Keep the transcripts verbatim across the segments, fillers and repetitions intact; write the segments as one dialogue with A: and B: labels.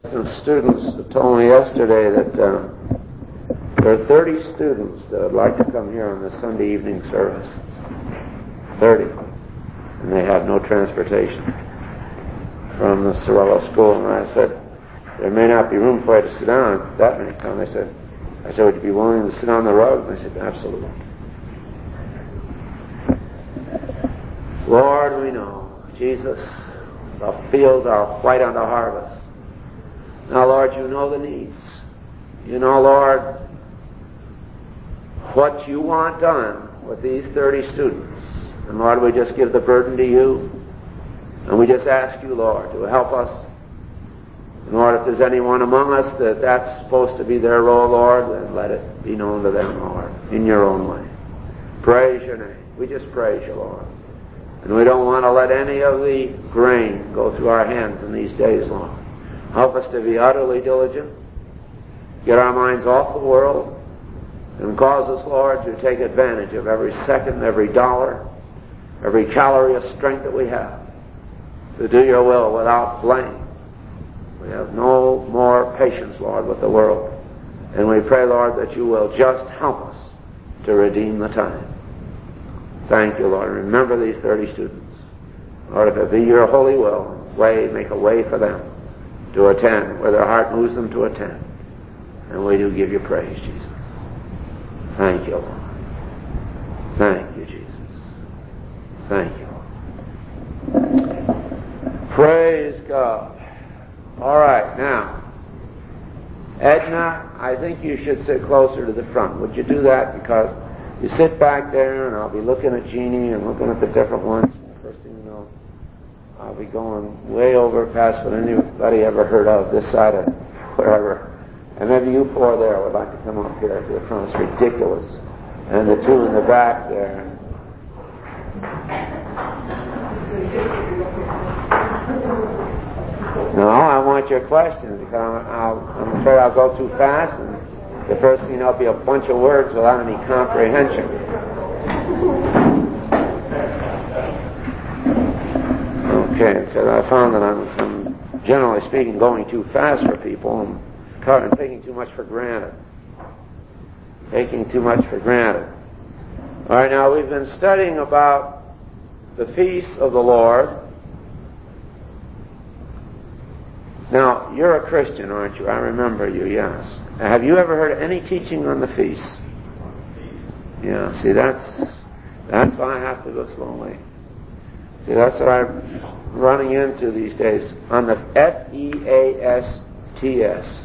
A: Some students told me yesterday that uh, there are thirty students that would like to come here on the Sunday evening service. thirty. And they have no transportation from the Sorello School. And I said, there may not be room for you to sit down that many times. I said, I said, would you be willing to sit on the rug? And they said, absolutely. Lord, we know, Jesus, the fields are white unto harvest. Now, Lord, you know the needs. You know, Lord, what you want done with these thirty students. And, Lord, we just give the burden to you. And we just ask you, Lord, to help us. And, Lord, if there's anyone among us that that's supposed to be their role, Lord, then let it be known to them, Lord, in your own way. Praise your name. We just praise you, Lord. And we don't want to let any of the grain go through our hands in these days, Lord. Help us to be utterly diligent, get our minds off the world, and cause us, Lord, to take advantage of every second, every dollar, every calorie of strength that we have to do your will without blame. We have no more patience, Lord, with the world. And we pray, Lord, that you will just help us to redeem the time. Thank you, Lord. Remember these thirty students. Lord, if it be your holy will, way, make a way for them to attend, where their heart moves them to attend. And we do give you praise, Jesus. Thank you, Lord. Thank you, Jesus. Thank you, Lord. Praise God. All right, now, Edna, I think you should sit closer to the front. Would you do that? Because you sit back there, and I'll be looking at Jeannie and looking at the different ones. First thing you know, I'll be going way over past what anybody ever heard of this side of wherever. And maybe you four there would like to come up here to the front. It's ridiculous. And the two in the back there. No, I want your questions because I'm, I'll, I'm afraid I'll go too fast, and the first thing, there'll be a bunch of words without any comprehension. Okay, because I found that I'm, I'm generally speaking going too fast for people and I'm taking too much for granted. Taking too much for granted. All right, now we've been studying about the feasts of the Lord. Now, you're a Christian, aren't you? I remember you, yes. Have you ever heard any teaching on the feasts? Yeah, see, that's that's why I have to go slowly. See, that's what I'm running into these days. On the F E A S T S.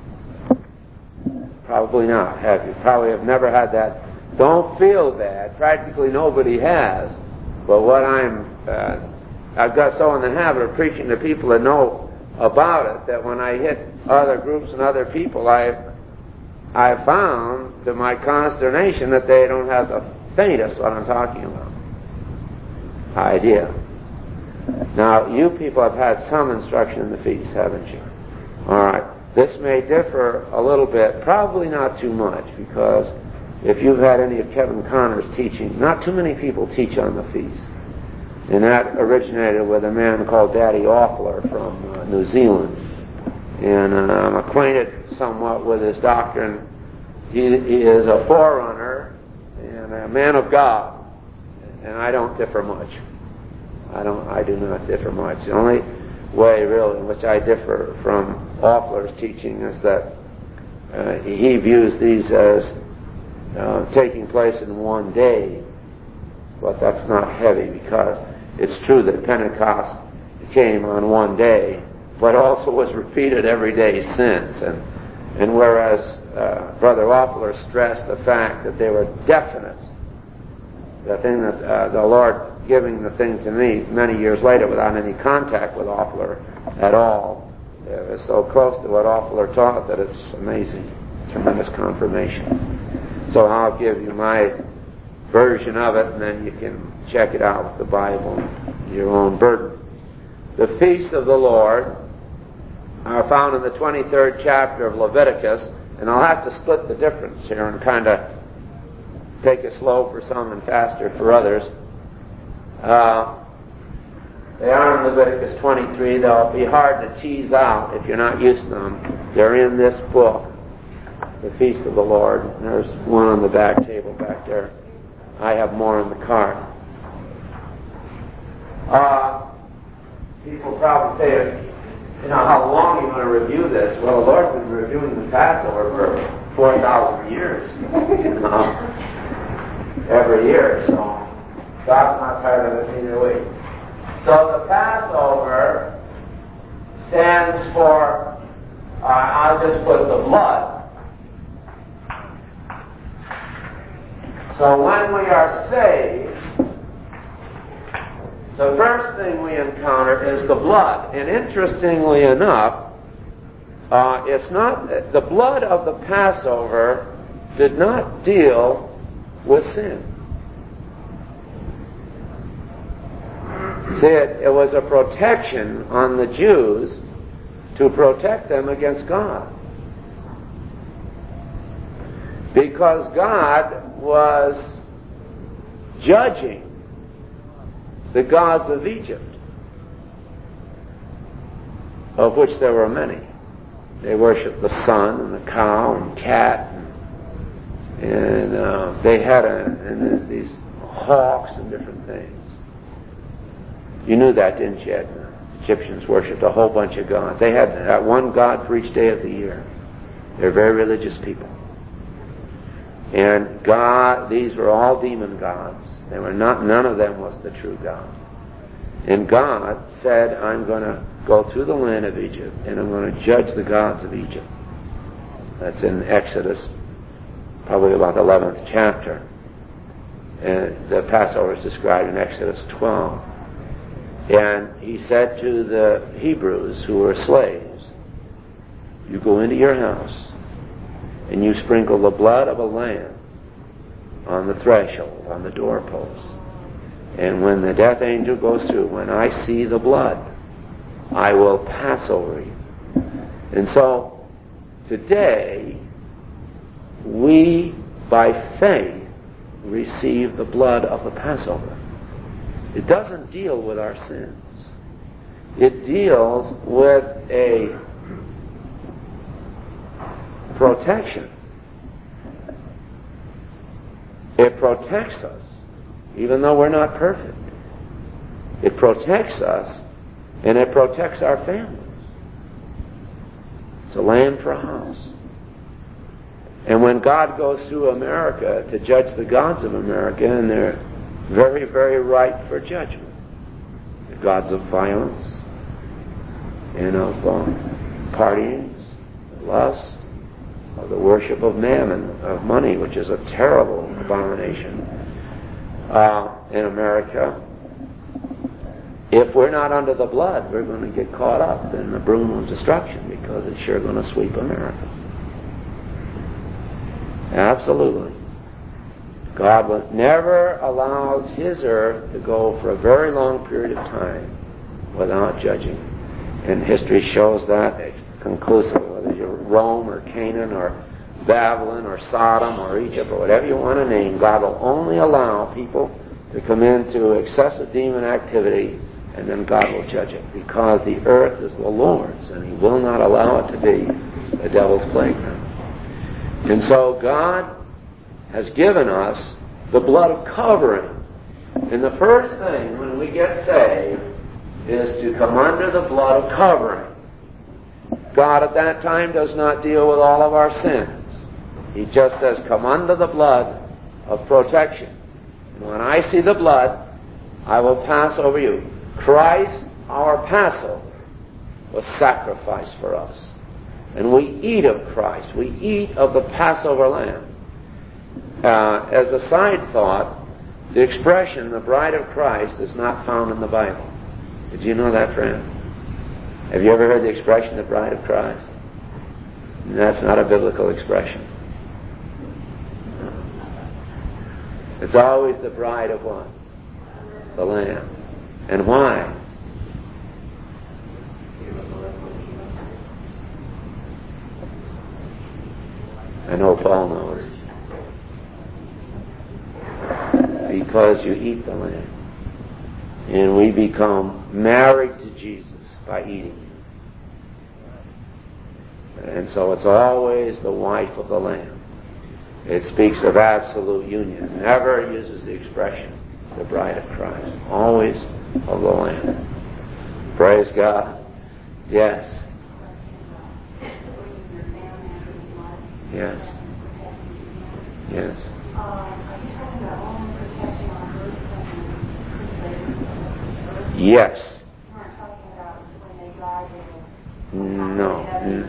A: Probably not, have you? Probably have never had that. Don't feel bad. Practically nobody has. But what I'm, uh, I've got so in the habit of preaching to people that know about it that when I hit other groups and other people, I I found to my consternation that they don't have the faintest what I'm talking about idea. Now, you people have had some instruction in the feast, haven't you? All right. This may differ a little bit, probably not too much, because if you've had any of Kevin Connor's teaching, not too many people teach on the feast. And that originated with a man called Daddy Offler from uh, New Zealand. And uh, I'm acquainted somewhat with his doctrine. He, he is a forerunner and a man of God. And I don't differ much. I don't. I do not differ much. The only way, really, in which I differ from Offler's teaching is that uh, he views these as uh, taking place in one day. But that's not heavy because it's true that Pentecost came on one day, but also was repeated every day since. And, and whereas uh, Brother Offler stressed the fact that they were definite, the thing that uh, the Lord giving the thing to me many years later without any contact with Offler at all, it was so close to what Offler taught that it's amazing, tremendous confirmation. So I'll give you my version of it, and then you can check it out with the Bible, your own burden. The feasts of the Lord are found in the twenty-third chapter of Leviticus, and I'll have to split the difference here and kind of take it slow for some and faster for others. Uh, They are in Leviticus twenty-three. They'll be hard to tease out if you're not used to them. They're in this book, the Feast of the Lord. There's one on the back table back there. I have more in the cart. Uh, people probably say, you know, how long are you going to review this? Well, the Lord's been reviewing the Passover for four thousand years. You know, every year. So God's not tired of it either way. So the Passover stands for, uh, I'll just put the blood. So when we are saved, the first thing we encounter is the blood. And interestingly enough, uh, it's not, the blood of the Passover did not deal with sin. See, it, it was a protection on the Jews to protect them against God. Because God was judging the gods of Egypt, of which there were many. They worshipped the sun and the cow and cat, and, and uh, they had a, and these hawks and different things. You knew that, didn't you? The Egyptians worshipped a whole bunch of gods. They had that one god for each day of the year. They're very religious people. And God, these were all demon gods. They were not. None of them was the true God. And God said, "I'm going to go through the land of Egypt, and I'm going to judge the gods of Egypt." That's in Exodus, probably about the eleventh chapter. And the Passover is described in Exodus twelve. And he said to the Hebrews who were slaves, "You go into your house, and you sprinkle the blood of a lamb on the threshold, on the doorpost. And when the death angel goes through, when I see the blood, I will pass over you." And so, today, we, by faith, receive the blood of the Passover. It doesn't deal with our sins. It deals with a protection. It protects us, even though we're not perfect. It protects us, and it protects our families. It's a land for a house. And when God goes through America to judge the gods of America, and they're very, very ripe for judgment, the gods of violence, and of um, partying, lust, of the worship of mammon, of money, which is a terrible abomination uh, in America. If we're not under the blood, we're going to get caught up in the broom of destruction, because it's sure going to sweep America. Absolutely. God never allows His earth to go for a very long period of time without judging. And history shows that conclusively, whether you're Rome or Canaan or Babylon or Sodom or Egypt or whatever you want to name, God will only allow people to come into excessive demon activity, and then God will judge it, because the earth is the Lord's, and He will not allow it to be the devil's playground. And so God has given us the blood of covering. And the first thing when we get saved is to come under the blood of covering. God at that time does not deal with all of our sins. He just says, come under the blood of protection. And when I see the blood, I will pass over you. Christ, our Passover, was sacrificed for us. And we eat of Christ. We eat of the Passover lamb. Uh, as a side thought, the expression, the bride of Christ, is not found in the Bible. Did you know that, friend? Have you ever heard the expression, the bride of Christ? That's not a biblical expression. It's always the bride of what? The Lamb. And why? I know Paul knows. Because you eat the Lamb. and we become married to Jesus by eating Him. And so it's always the wife of the Lamb. It speaks of absolute union. It never uses the expression, the bride of Christ. Always of the Lamb. Praise God. Yes. Yes. Yes. Yes. No.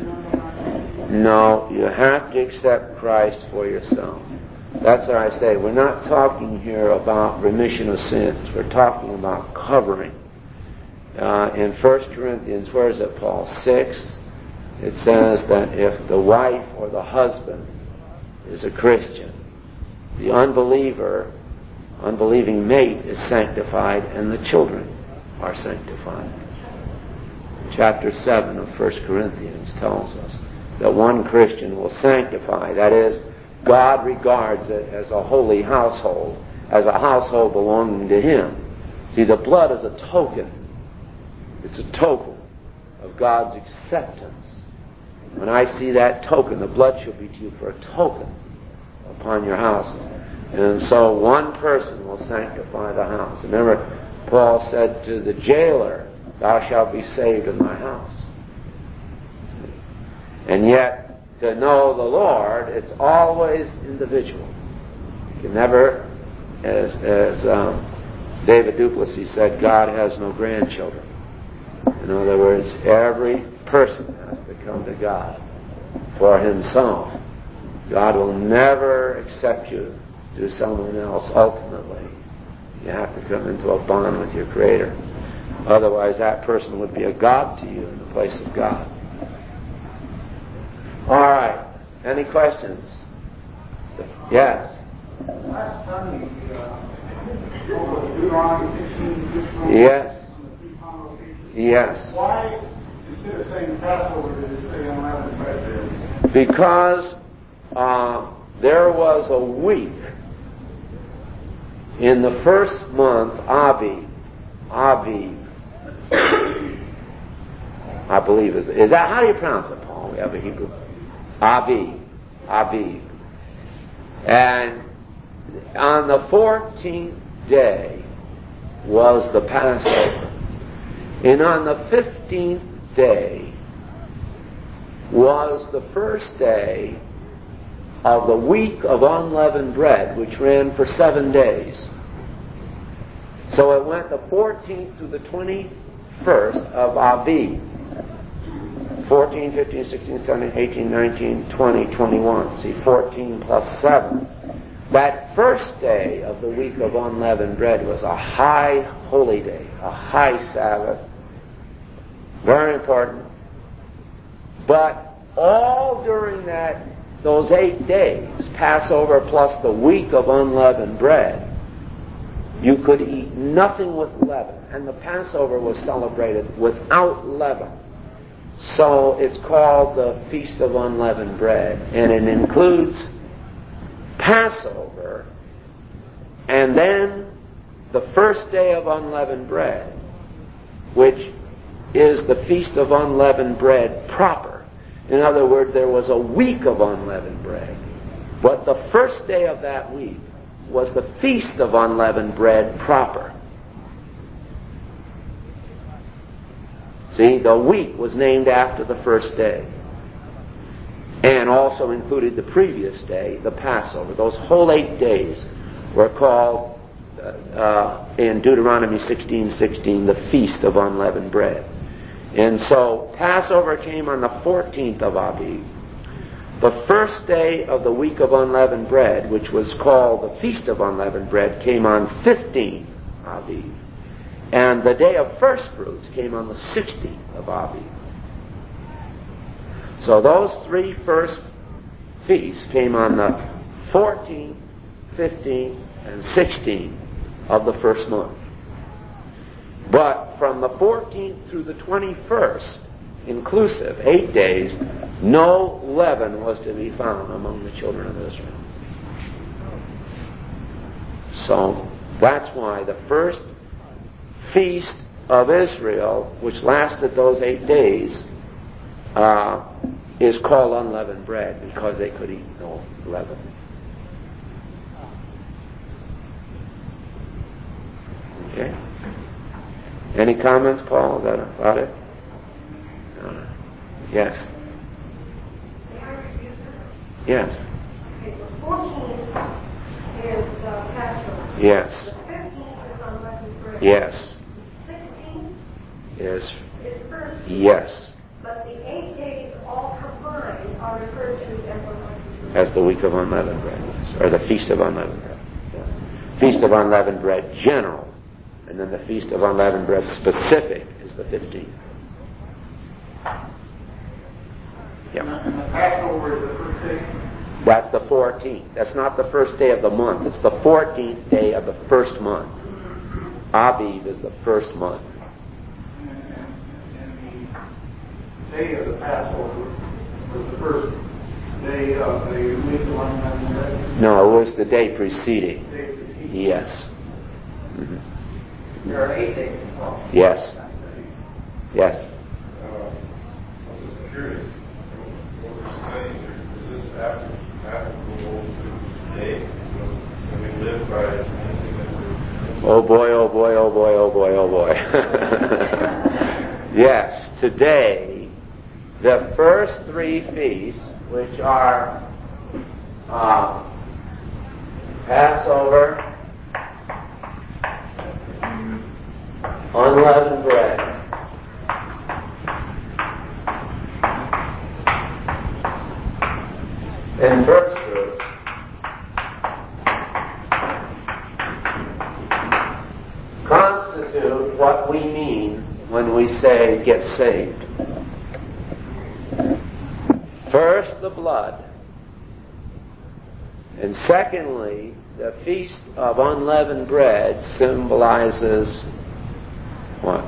A: No, you have to accept Christ for yourself. That's what I say. We're not talking here about remission of sins. We're talking about covering. Uh, in First Corinthians, where is it, Paul? six, it says that if the wife or the husband is a Christian, the unbeliever, unbelieving mate is sanctified and the children are sanctified. Chapter seven of First Corinthians tells us that one Christian will sanctify. That is, God regards it as a holy household, as a household belonging to Him. See, the blood is a token. It's a token of God's acceptance. When I see that token, the blood shall be to you for a token upon your houses. And so one person will sanctify the house. Remember, Paul said to the jailer, "Thou shalt be saved in thy house." And yet, to know the Lord, it's always individual. You can never, as, as um, David Duplessis said, God has no grandchildren. In other words, every person has to come to God for himself. God will never accept you to someone else ultimately. You have to come into a bond with your Creator. Otherwise, that person would be a God to you in the place of God. All right. Any questions? Yes.
B: Last Sunday, uh, Deuteronomy sixteen.
A: Yes. Yes.
B: Why, instead of saying Passover, did it say unleavened bread there?
A: Because uh, there was a week in the first month, Aviv. Aviv. I believe is is that how do you pronounce it, Paul? We have a Hebrew. Aviv. Aviv. And on the fourteenth day was the Passover. And on the fifteenth day was the first day of the week of unleavened bread, which ran for seven days. So it went the fourteenth to the twenty-first of Aviv. fourteen, fifteen, sixteen, seventeen, eighteen, nineteen, twenty, twenty-one. See, fourteen plus seven. That first day of the week of unleavened bread was a high holy day, a high Sabbath. Very important. But all during that, those eight days, Passover plus the week of unleavened bread, you could eat nothing with leaven. And the Passover was celebrated without leaven. So it's called the Feast of Unleavened Bread. And it includes Passover and then the first day of unleavened bread, which is the Feast of Unleavened Bread proper. In other words, there was a week of unleavened bread. But the first day of that week was the Feast of Unleavened Bread proper. See, the week was named after the first day. And also included the previous day, the Passover. Those whole eight days were called, uh, uh, in Deuteronomy sixteen sixteen, the Feast of Unleavened Bread. And so, Passover came on the fourteenth of Aviv. The first day of the week of unleavened bread, which was called the Feast of Unleavened Bread, came on fifteenth Aviv. And the day of first fruits came on the sixteenth of Aviv. So those three first feasts came on the fourteenth, fifteenth, and sixteenth of the first month. But from the fourteenth through the twenty-first, inclusive, eight days, no leaven was to be found among the children of Israel. So that's why the first feast of Israel, which lasted those eight days, uh, is called unleavened bread because they could eat no leaven. Okay. Any comments, Paul? Is that about it? Uh, yes. Yes.
C: Okay, the fourteenth is uh, Passover.
A: Yes.
C: The fifteenth is unleavened bread.
A: Yes.
C: The sixteenth
A: Yes.
C: is first.
A: Yes.
C: But the eight days all combined are referred to as unleavened bread.
A: As the week of unleavened bread, yes. Or the feast of unleavened bread. Yeah. Feast of unleavened bread general, and then the feast of unleavened bread specific is the fifteenth. Yeah.
B: And the Passover is the first day?
A: That's the fourteenth. That's not the first day of the month. It's the fourteenth day of the first month. Aviv is the first month.
B: And, and, and the day of the Passover was the first day of the week of unleavened bread?
A: No, it was the day preceding.
B: The day preceding.
A: Yes. Mm-hmm.
B: There are eight days involved.
A: Yes. Yes.
D: Uh, I'm just curious. What we're saying here, is this applicable to today? Can we live by anything that we're...
A: Oh boy, oh boy, oh boy, oh boy, oh boy. Yes, today, the first three feasts, which are uh, Passover, unleavened bread, and first fruits, constitute what we mean when we say get saved. First, the blood. And secondly, the Feast of Unleavened Bread symbolizes what?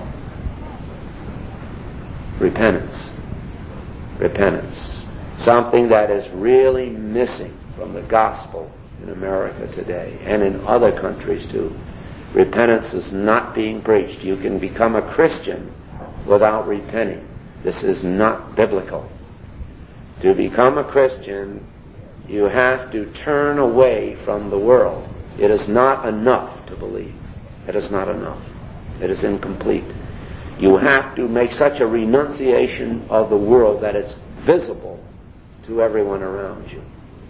A: Repentance. Repentance. Something that is really missing from the gospel in America today and in other countries too. Repentance is not being preached. You can become a Christian without repenting. This is not biblical. To become a Christian, you have to turn away from the world. It is not enough to believe. It is not enough. It is incomplete. You have to make such a renunciation of the world that it's visible to everyone around you.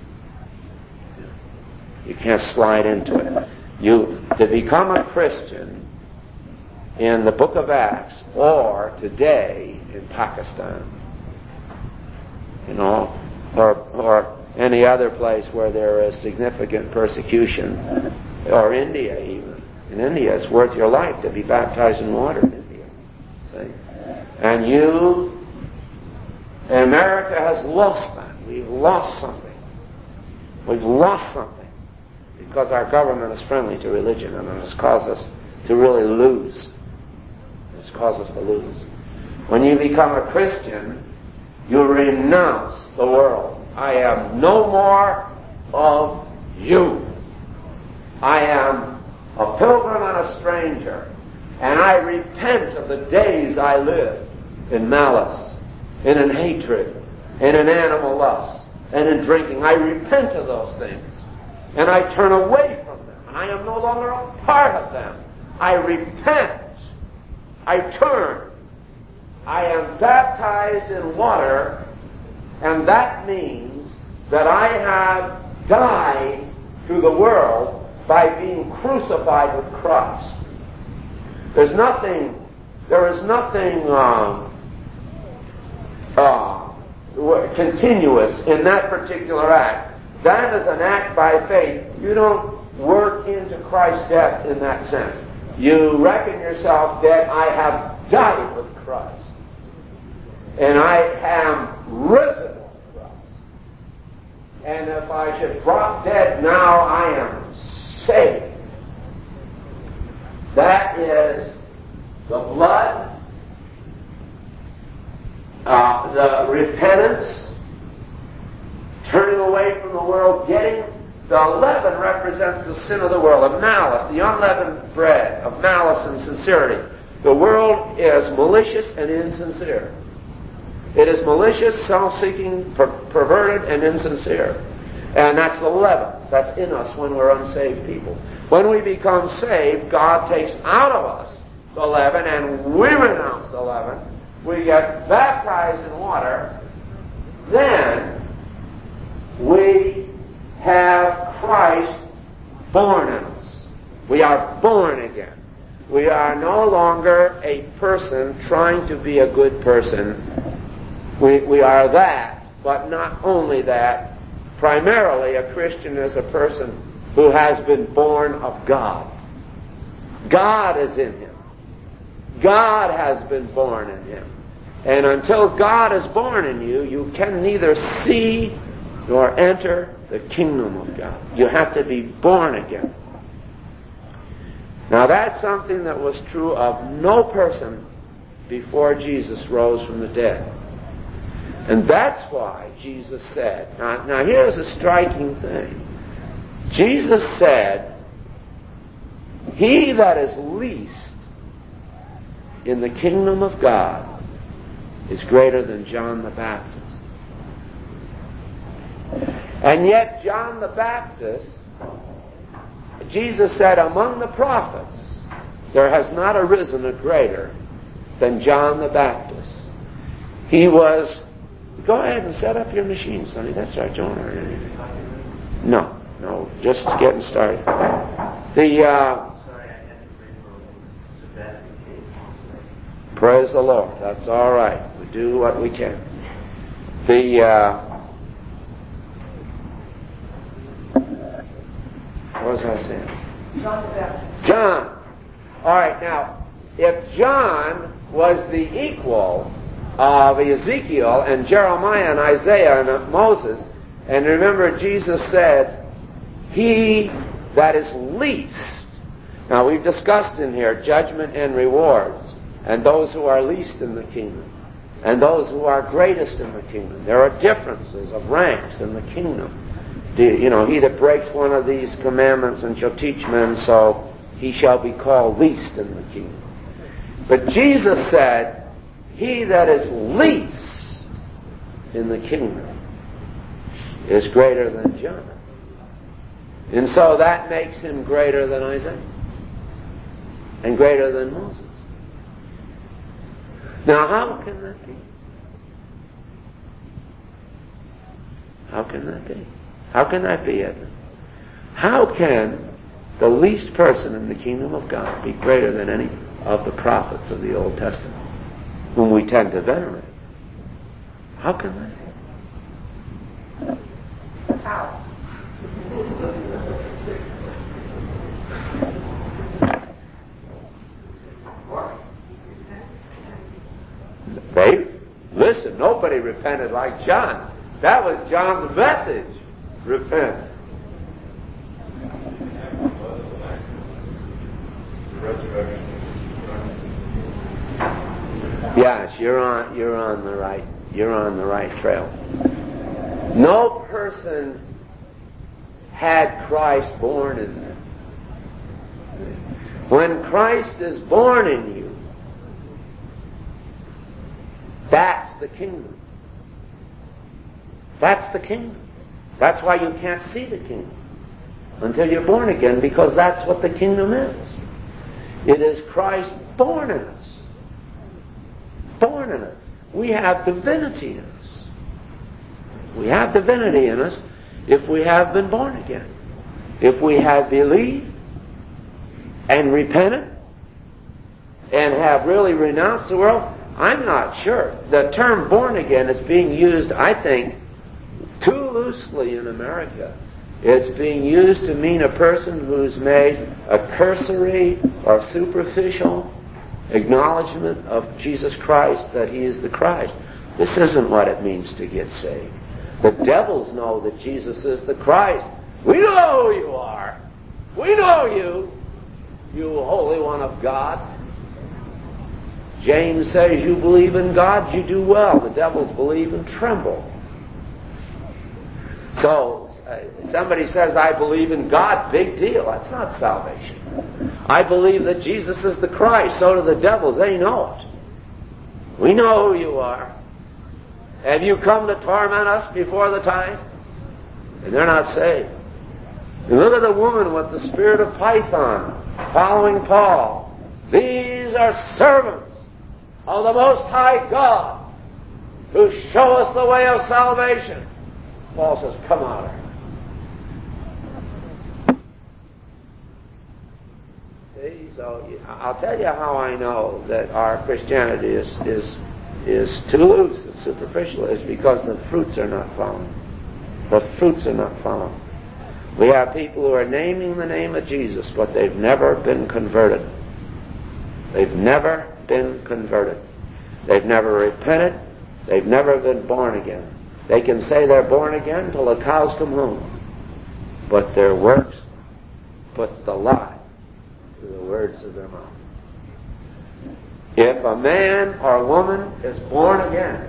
A: You can't slide into it. You, to become a Christian in the book of Acts or today in Pakistan, you know, or, or any other place where there is significant persecution, or India even. In India, it's worth your life to be baptized in water in India. See? And you, America has lost that. We've lost something. We've lost something. Because our government is friendly to religion, and it has caused us to really lose. It's caused us to lose. When you become a Christian, you renounce the world. I am no more of you. I am a pilgrim and a stranger, and I repent of the days I lived in malice, and in hatred, and in animal lust, and in drinking. I repent of those things. And I turn away from them. And I am no longer a part of them. I repent. I turn. I am baptized in water, and that means that I have died to the world by being crucified with Christ. There's nothing, there is nothing um, uh, continuous in that particular act. That is an act by faith. You don't work into Christ's death in that sense. You reckon yourself dead. I have died with Christ. And I am risen with Christ. And if I should drop dead now, I am saved. That is the blood, uh, the repentance, turning away from the world, getting The leaven represents the sin of the world, of malice, the unleavened bread, of malice and sincerity. The world is malicious and insincere. It is malicious, self-seeking, per- perverted, and insincere. And that's the leaven that's in us when we're unsaved people. When we become saved, God takes out of us the leaven, and we renounce the leaven. We get baptized in water. Then we have Christ born in us. We are born again. We are no longer a person trying to be a good person. We, we are that, but not only that. Primarily, a Christian is a person who has been born of God. God is in him. God has been born in him. And until God is born in you, you can neither see nor enter the kingdom of God. You have to be born again. Now that's something that was true of no person before Jesus rose from the dead. And that's why Jesus said, now, now here's a striking thing. Jesus said, he that is least in the kingdom of God is greater than John the Baptist. And yet John the Baptist, Jesus said, among the prophets, there has not arisen a greater than John the Baptist. He was... Go ahead and set up your machine, Sonny. That's right, John. No, no, just getting started. The uh, praise the Lord. That's all right. We do what we can. The uh, what was I saying?
C: John.
A: John. All right. Now, if John was the equal of Ezekiel and Jeremiah and Isaiah and Moses, and remember Jesus said, he that is least. Now we've discussed in here judgment and rewards, and those who are least in the kingdom, and those who are greatest in the kingdom. There are differences of ranks in the kingdom. You know, he that breaks one of these commandments and shall teach men so, he shall be called least in the kingdom. But Jesus said, he that is least in the kingdom is greater than John. And so that makes him greater than Isaiah and greater than Moses. Now, how can that be? How can that be? How can that be, Edmund? How can the least person in the kingdom of God be greater than any of the prophets of the Old Testament, whom we tend to venerate? How can that be?
C: How?
A: They, listen, nobody repented like John. That was John's message. Repent. Yes, you're on you're on the right you're on the right trail. No person had Christ born in them. When Christ is born in you, that's the kingdom. That's the kingdom. That's why you can't see the kingdom until you're born again, because that's what the kingdom is. It is Christ born in us. Born in us. We have divinity in us. We have divinity in us if we have been born again. If we have believed and repented and have really renounced the world. I'm not sure. The term born again is being used, I think, too loosely in America. It's being used to mean a person who's made a cursory or superficial acknowledgement of Jesus Christ, that He is the Christ. This isn't what it means to get saved. The devils know that Jesus is the Christ. We know who you are. We know you, you Holy One of God. James says you believe in God, you do well. The devils believe and tremble. So, uh, somebody says, I believe in God, big deal. That's not salvation. I believe that Jesus is the Christ. So do the devils. They know it. We know who you are. Have you come to torment us before the time? And they're not saved. And look at the woman with the spirit of Python following Paul. These are servants of the Most High God who show us the way of salvation. Paul says, come out of her. See, so I'll tell you how I know that our Christianity is is is too loose and superficial, is because the fruits are not found. The fruits are not found. We have people who are naming the name of Jesus, but they've never been converted. They've never been converted. They've never repented. They've never been born again. They can say they're born again till the cows come home, but their works put the lie to the words of their mouth. If a man or woman is born again,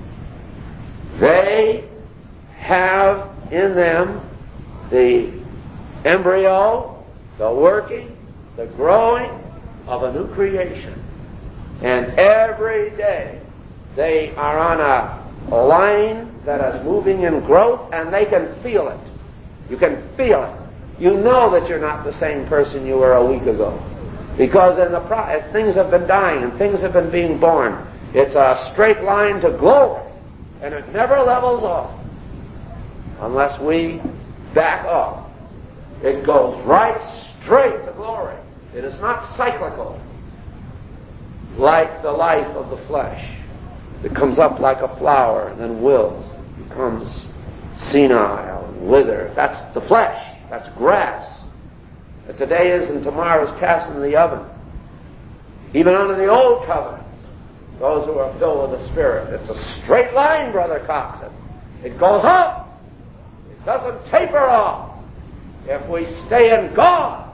A: they have in them the embryo, the working, the growing of a new creation. And every day they are on a line that is moving in growth, and they can feel it. You can feel it. You know that you're not the same person you were a week ago. Because in the pro- as things have been dying and things have been being born, it's a straight line to glory. And it never levels off unless we back up. It goes right straight to glory. It is not cyclical like the life of the flesh. It comes up like a flower and then wilts, becomes senile and wither. That's the flesh. That's grass. That today is and tomorrow is cast into the oven. Even under the old covenant, those who are filled with the Spirit. It's a straight line, Brother Coxon. It goes up. It doesn't taper off. If we stay in God,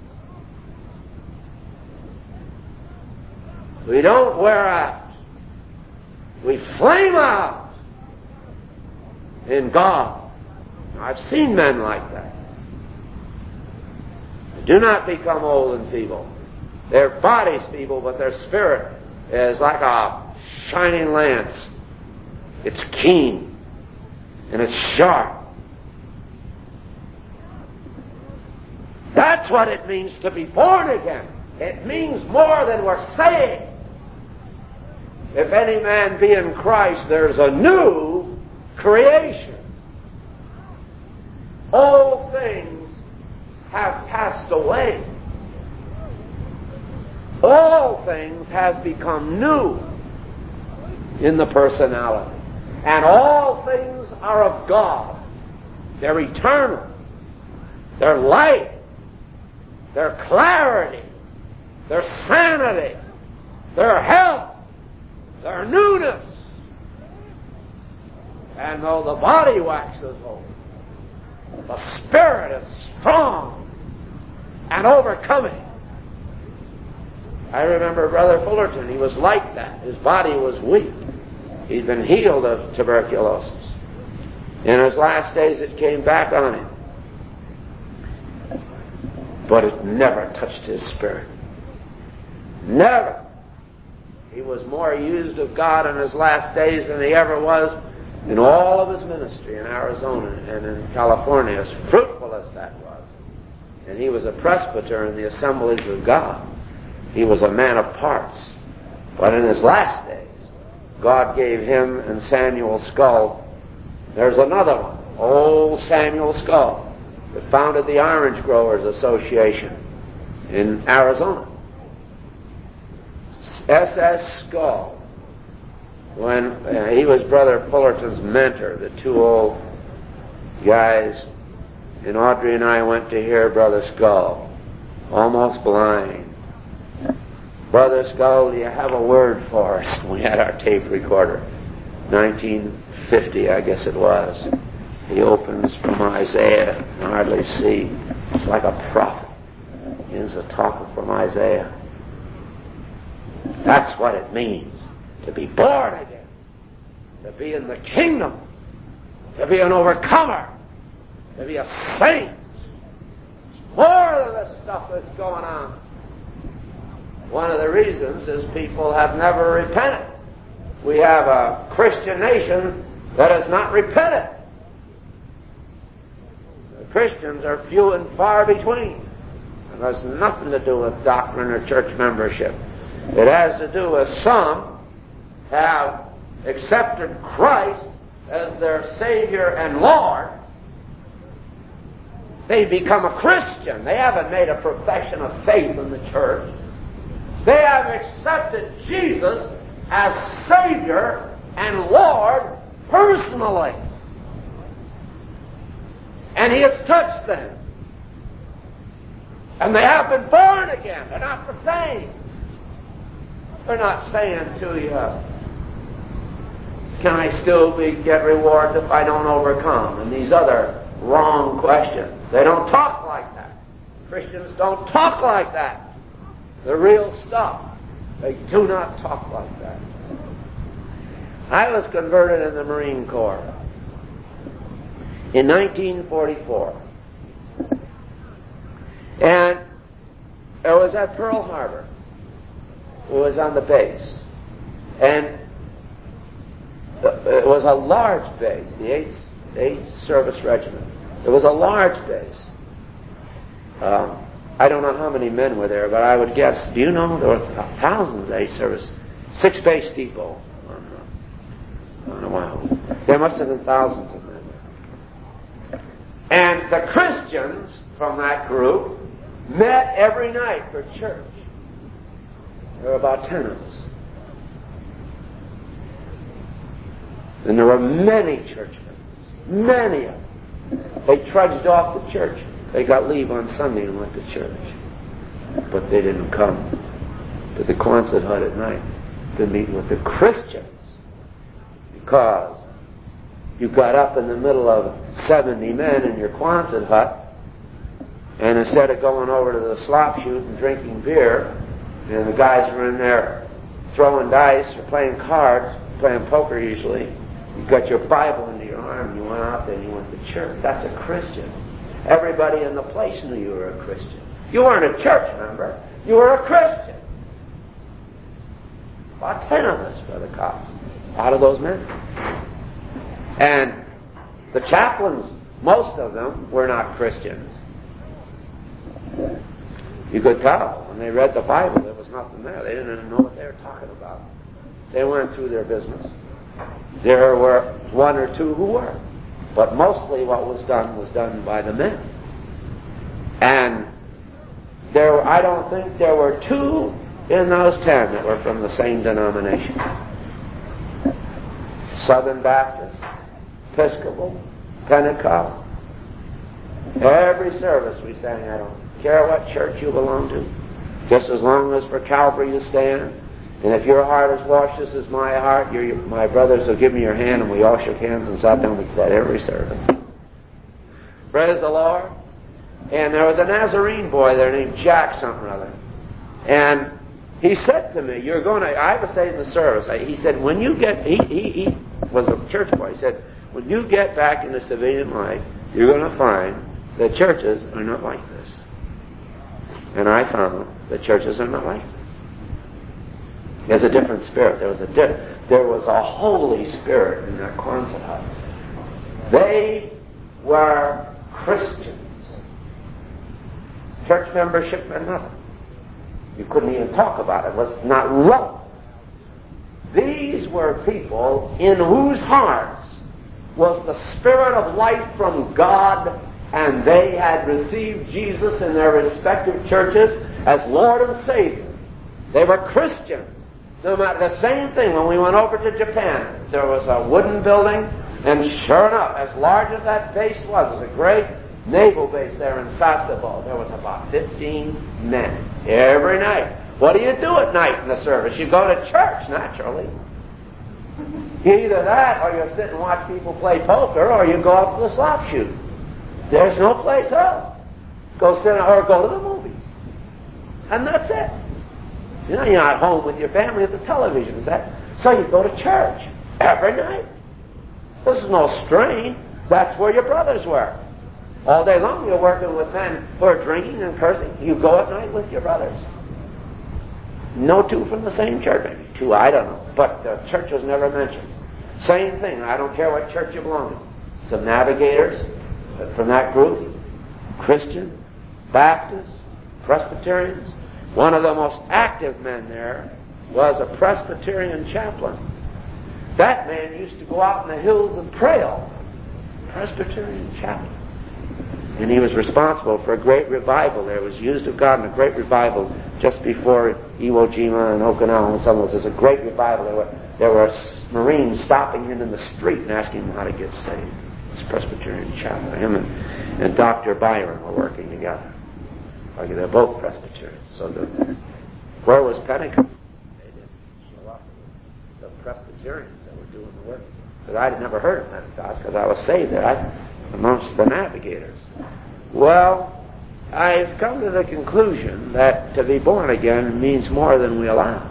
A: we don't wear out. We flame out in God. I've seen men like that. They do not become old and feeble. Their body's feeble, but their spirit is like a shining lance. It's keen and it's sharp. That's what it means to be born again. It means more than we're saying. If any man be in Christ, there's a new creation. All things have passed away. All things have become new in the personality. And all things are of God. They're eternal. They're light. They're clarity. They're sanity. They're health. They're newness. And though the body waxes old, the spirit is strong and overcoming. I remember Brother Fullerton, he was like that. His body was weak. He'd been healed of tuberculosis. In his last days it came back on him. But it never touched his spirit. Never. He was more used of God in his last days than he ever was in all of his ministry in Arizona and in California, as fruitful as that was. And he was a presbyter in the Assemblies of God. He was a man of parts. But in his last days, God gave him and Samuel Skull. There's another one, old Samuel Skull, that founded the Orange Growers Association in Arizona. S S Skull, when uh, he was Brother Fullerton's mentor, the two old guys, and Audrey and I went to hear Brother Skull, almost blind. Brother Skull, do you have a word for us? We had our tape recorder, nineteen fifty, I guess it was. He opens from Isaiah, you can hardly see. It's like a prophet. He is a talker from Isaiah. That's what it means to be born again, to be in the kingdom, to be an overcomer, to be a saint. More than the stuff that's going on. One of the reasons is people have never repented. We have a Christian nation that has not repented. The Christians are few and far between. It has nothing to do with doctrine or church membership. It has to do with some have accepted Christ as their Savior and Lord. They become a Christian. They haven't made a profession of faith in the church. They have accepted Jesus as Savior and Lord personally. And He has touched them. And they have been born again. They're not the same. They're not saying to you, can I still be, get rewards if I don't overcome? And these other wrong questions. They don't talk like that. Christians don't talk like that. The real stuff. They do not talk like that. I was converted in the Marine Corps in nineteen forty-four. And it was at Pearl Harbor. It was on the base. And it was a large base, the eighth, eighth Service Regiment. It was a large base. Um, I don't know how many men were there, but I would guess, do you know, there were thousands of eighth Service. Six base depot. Oh, wow. There must have been thousands of men there. And the Christians from that group met every night for church. There were about ten of us. And there were many church members. Many of them. They trudged off to church. They got leave on Sunday and went to church. But they didn't come to the Quonset hut at night to meet with the Christians. Because you got up in the middle of seventy men in your Quonset hut, and instead of going over to the slop chute and drinking beer, and the guys were in there throwing dice or playing cards, playing poker usually, you got your Bible into your arm, you went out there and you went to church. That's a Christian. Everybody in the place knew you were a Christian. You weren't a church member. You were a Christian. About ten of us, Brother Cox, out of those men. And the chaplains, most of them, were not Christians. You could tell. When they read the Bible, there was nothing there. They didn't even know what they were talking about. They went through their business. There were one or two who were. But mostly what was done was done by the men. And there, I don't think there were two in those ten that were from the same denomination. Southern Baptist, Episcopal, Pentecost. Every service we sang, I don't care what church you belong to, just as long as for Calvary you stand. And if your heart is washed as is my heart, you're, my brothers will give me your hand, and we all shook hands and sat down. We said every service. Praise the Lord. And there was a Nazarene boy there named Jack something or other. And he said to me, you're going to, I have to say in the service, he said, when you get, he, he, he was a church boy, he said, when you get back into civilian life, you're going to find that churches are not like this. And I found that churches are not like this. There's a different spirit. There was a di- there was a Holy Spirit in that Quonset hut. They were Christians. Church membership meant nothing. You couldn't even talk about it. It was not relevant. These were people in whose hearts was the Spirit of life from God, and they had received Jesus in their respective churches as Lord and Savior. They were Christians. No matter, the same thing when we went over to Japan. There was a wooden building, and sure enough, as large as that base was, it was a great naval base there in Sasebo. There was about fifteen men every night. What do you do at night in the service? You go to church, naturally. Either that, or you sit and watch people play poker, or you go up to the slot chute. There's no place else. Go sit or go to the movies. And that's it. You know, you're not home with your family at the television, is that? So you go to church every night. This is no strain. That's where your brothers were. All day long you're working with men who are drinking and cursing. You go at night with your brothers. No two from the same church. Maybe two, I don't know. But the church was never mentioned. Same thing. I don't care what church you belong to. Some navigators from that group, Christian, Baptist, Presbyterians. One of the most active men there was a Presbyterian chaplain. That man used to go out in the hills and pray all night. Presbyterian chaplain. And he was responsible for a great revival there. It was used of God in a great revival just before Iwo Jima and Okinawa and some of those. There was a great revival. There were, there were Marines stopping him in the street and asking him how to get saved. This Presbyterian chaplain. Him and, and Doctor Byron were working together. They're both Presbyterians. So the, where was Pentecost? They didn't show up. The Presbyterians that were doing the work. Because I had never heard of Pentecost because I was saved there. I, amongst the navigators. Well, I've come to the conclusion that to be born again means more than we allow.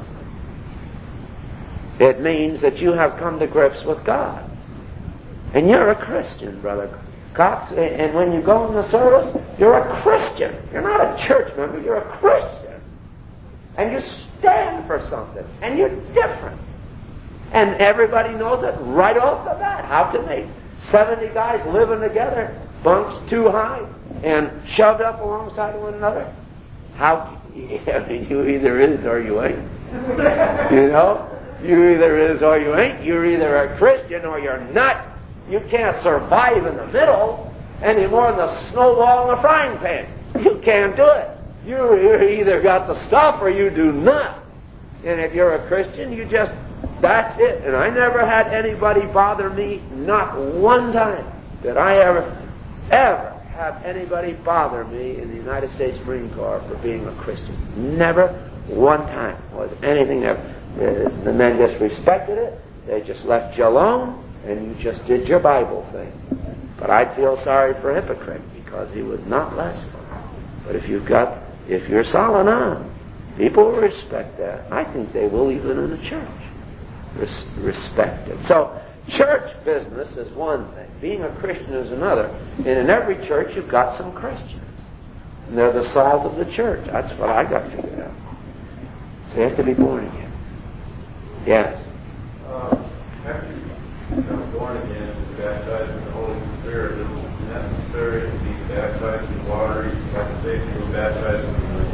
A: It means that you have come to grips with God. And you're a Christian, Brother Cox. And when you go in the service, you're a Christian. You're not a church member, you're a Christian. And you stand for something. And you're different. And everybody knows it right off the bat. How can they? seventy guys living together, bunks too high, and shoved up alongside of one another. How? I mean, you either is or you ain't. You know? You either is or you ain't. You're either a Christian or you're not. You can't survive in the middle any more than the snowball in the frying pan. You can't do it. You either got the stuff or you do not. And if you're a Christian, you just, that's it. And I never had anybody bother me, not one time did I ever, ever have anybody bother me in the United States Marine Corps for being a Christian. Never one time was anything ever. The, the men just respected it. They just left you alone, and you just did your Bible thing. But I feel sorry for a hypocrite because he would not last long. But if you've got, if you're solid on, people will respect that. I think they will even in the church. Res- respect it. So, church business is one thing. Being a Christian is another. And in every church you've got some Christians. And they're the salt of the church. That's what I got figured out. So you have to be born again. Yes?
D: Uh, after you become born again and baptized in the Holy Spirit, is it necessary to be baptized in water? Like to say if you were baptized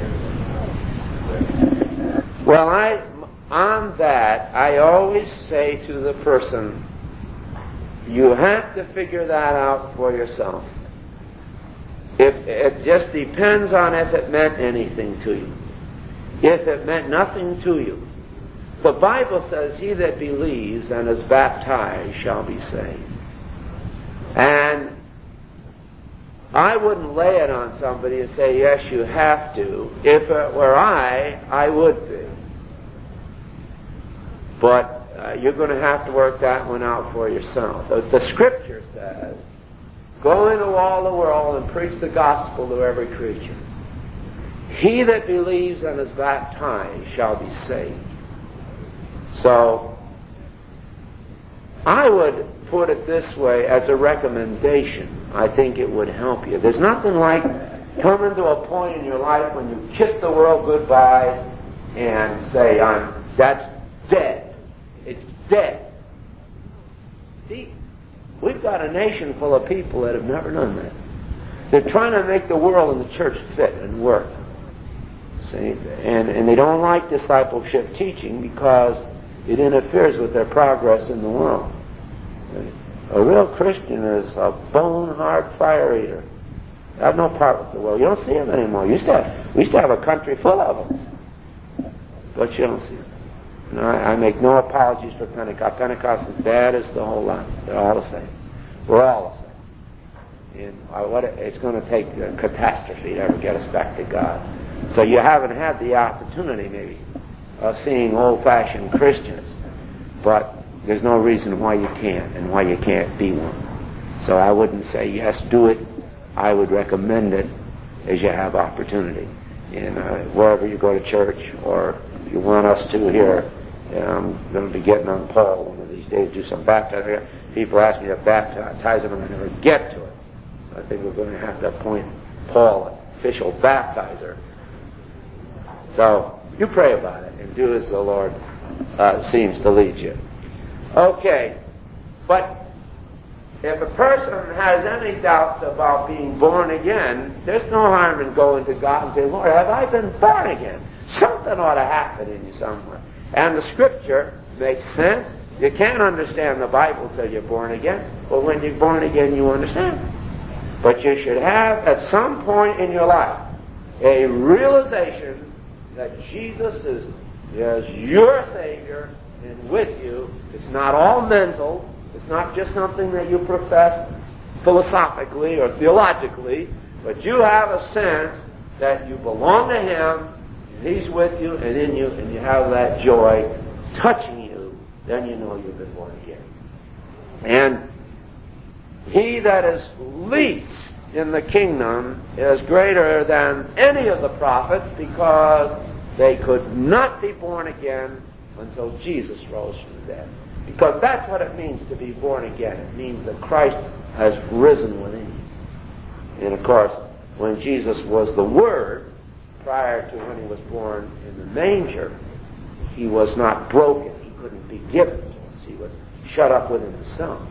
D: in the
A: Well, I, on that, I always say to the person, you have to figure that out for yourself. If, it just depends on if it meant anything to you. If it meant nothing to you. The Bible says, he that believes and is baptized shall be saved. And I wouldn't lay it on somebody and say, yes, you have to. If it were I, I would be. But uh, you're going to have to work that one out for yourself. The, the Scripture says, go into all the world and preach the gospel to every creature. He that believes and is baptized shall be saved. So, I would put it this way as a recommendation. I think it would help you. There's nothing like coming to a point in your life when you kiss the world goodbye and say, I'm, that's dead. It's dead. See, we've got a nation full of people that have never done that. They're trying to make the world and the church fit and work. See, and, and they don't like discipleship teaching because it interferes with their progress in the world. A real Christian is a bone-hard fire eater. They have no part with the world. You don't see them anymore. You used to have, we used to have a country full of them. But you don't see them. You know, I, I make no apologies for Pentecost. Pentecost is bad as the whole lot. They're all the same. We're all the same. And uh, what it, it's going to take a catastrophe to ever get us back to God. So you haven't had the opportunity, maybe, of seeing old-fashioned Christians. But there's no reason why you can't and why you can't be one. So I wouldn't say, yes, do it. I would recommend it as you have opportunity. And uh, wherever you go to church, or if you want us to here, I'm going to be getting on Paul one of these days, do some baptizing. People ask me to baptize them and I never get to it. I think we're going to have to appoint Paul official baptizer. So you pray about it and do as the Lord uh, seems to lead you. Okay, but if a person has any doubts about being born again, there's no harm in going to God and saying, Lord, have I been born again? Something ought to happen in you somewhere. And the Scripture makes sense. You can't understand the Bible till you're born again. But when you're born again, you understand. But you should have, at some point in your life, a realization that Jesus is, is your Savior and with you. It's not all mental. It's not just something that you profess philosophically or theologically, but you have a sense that you belong to Him, and He's with you and in you, and you have that joy touching you. Then you know you've been born again. And he that is least in the kingdom is greater than any of the prophets, because they could not be born again until Jesus rose from the dead. Because that's what it means to be born again. It means that Christ has risen within you. And of course, when Jesus was the Word, prior to when He was born in the manger, He was not broken. He couldn't be given to us. He was shut up within Himself.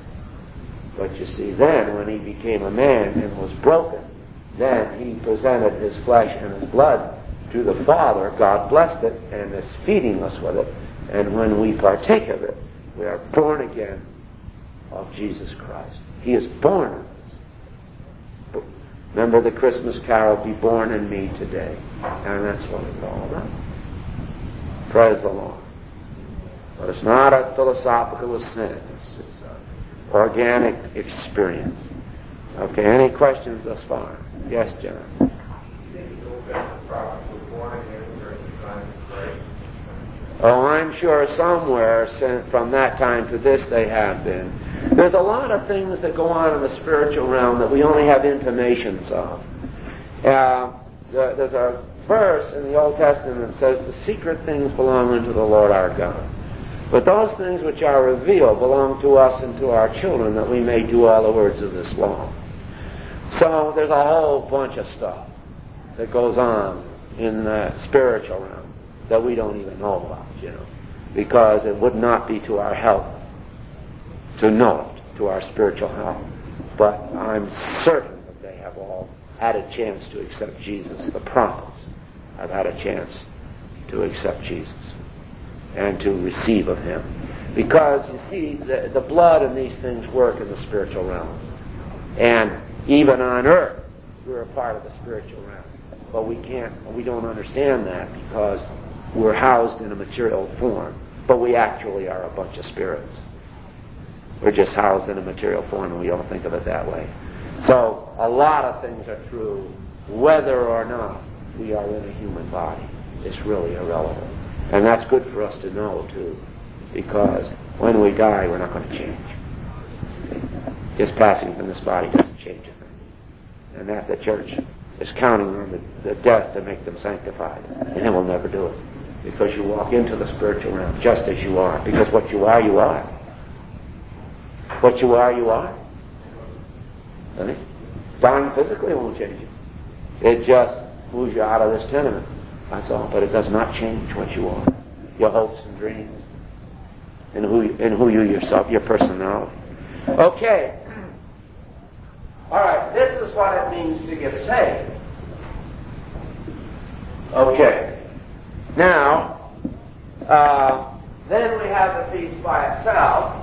A: But you see, then, when He became a man and was broken, then He presented His flesh and His blood to the Father. God blessed it and is feeding us with it. And when we partake of it, we are born again of Jesus Christ. He is born of us. Remember the Christmas carol, Be Born in Me Today. And that's what it's all about. Praise the Lord. But it's not a philosophical sense. It's an organic experience. Okay, any questions thus far? Yes, John.
D: You think the Old Testament prophets were born again during the time of Christ?
A: Oh, I'm sure somewhere from that time to this they have been. There's a lot of things that go on in the spiritual realm that we only have intimations of. Uh, there's a verse in the Old Testament that says, the secret things belong unto the Lord our God. But those things which are revealed belong to us and to our children, that we may do all the words of this law. So there's a whole bunch of stuff that goes on in the spiritual realm that we don't even know about, you know, because it would not be to our help to know it, to our spiritual help. But I'm certain that they have all had a chance to accept Jesus. The prophets have had a chance to accept Jesus and to receive of Him. Because, you see, the, the blood and these things work in the spiritual realm. And even on earth, we're a part of the spiritual realm. But we can't, we don't understand that because we're housed in a material form. But we actually are a bunch of spirits. We're just housed in a material form, and we don't think of it that way. So, a lot of things are true, whether or not we are in a human body. It's really irrelevant. And that's good for us to know, too, because when we die, we're not going to change. Just passing from this body doesn't change a thing. And that the church is counting on the, the death to make them sanctified. And it will never do it. Because you walk into the spiritual realm just as you are. Because what you are, you are. What you are, you are. Right? Dying physically won't change it. It just moves you out of this tenement. That's all. But it does not change what you are. Your hopes and dreams. And who, and who you yourself, your personality. Okay. All right. This is what it means to get saved. Okay. Now, uh, then we have the feast by itself.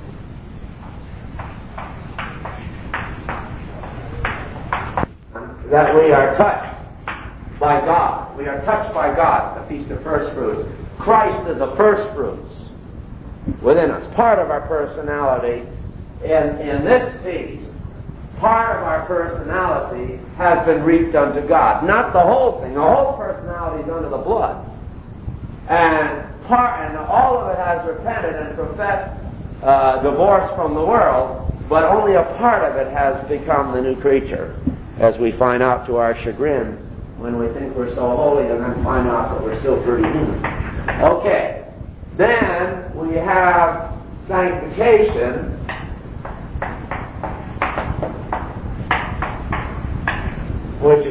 A: That we are touched by God. We are touched by God, the Feast of First Fruits. Christ is a first fruits within us, part of our personality. And in this feast, part of our personality has been reaped unto God. Not the whole thing. The whole personality is under the blood. And part, and all of it has repented and professed uh, divorce from the world, but only a part of it has become the new creature, as we find out to our chagrin when we think we're so holy and then find out that we're still pretty human. Okay. Then we have sanctification.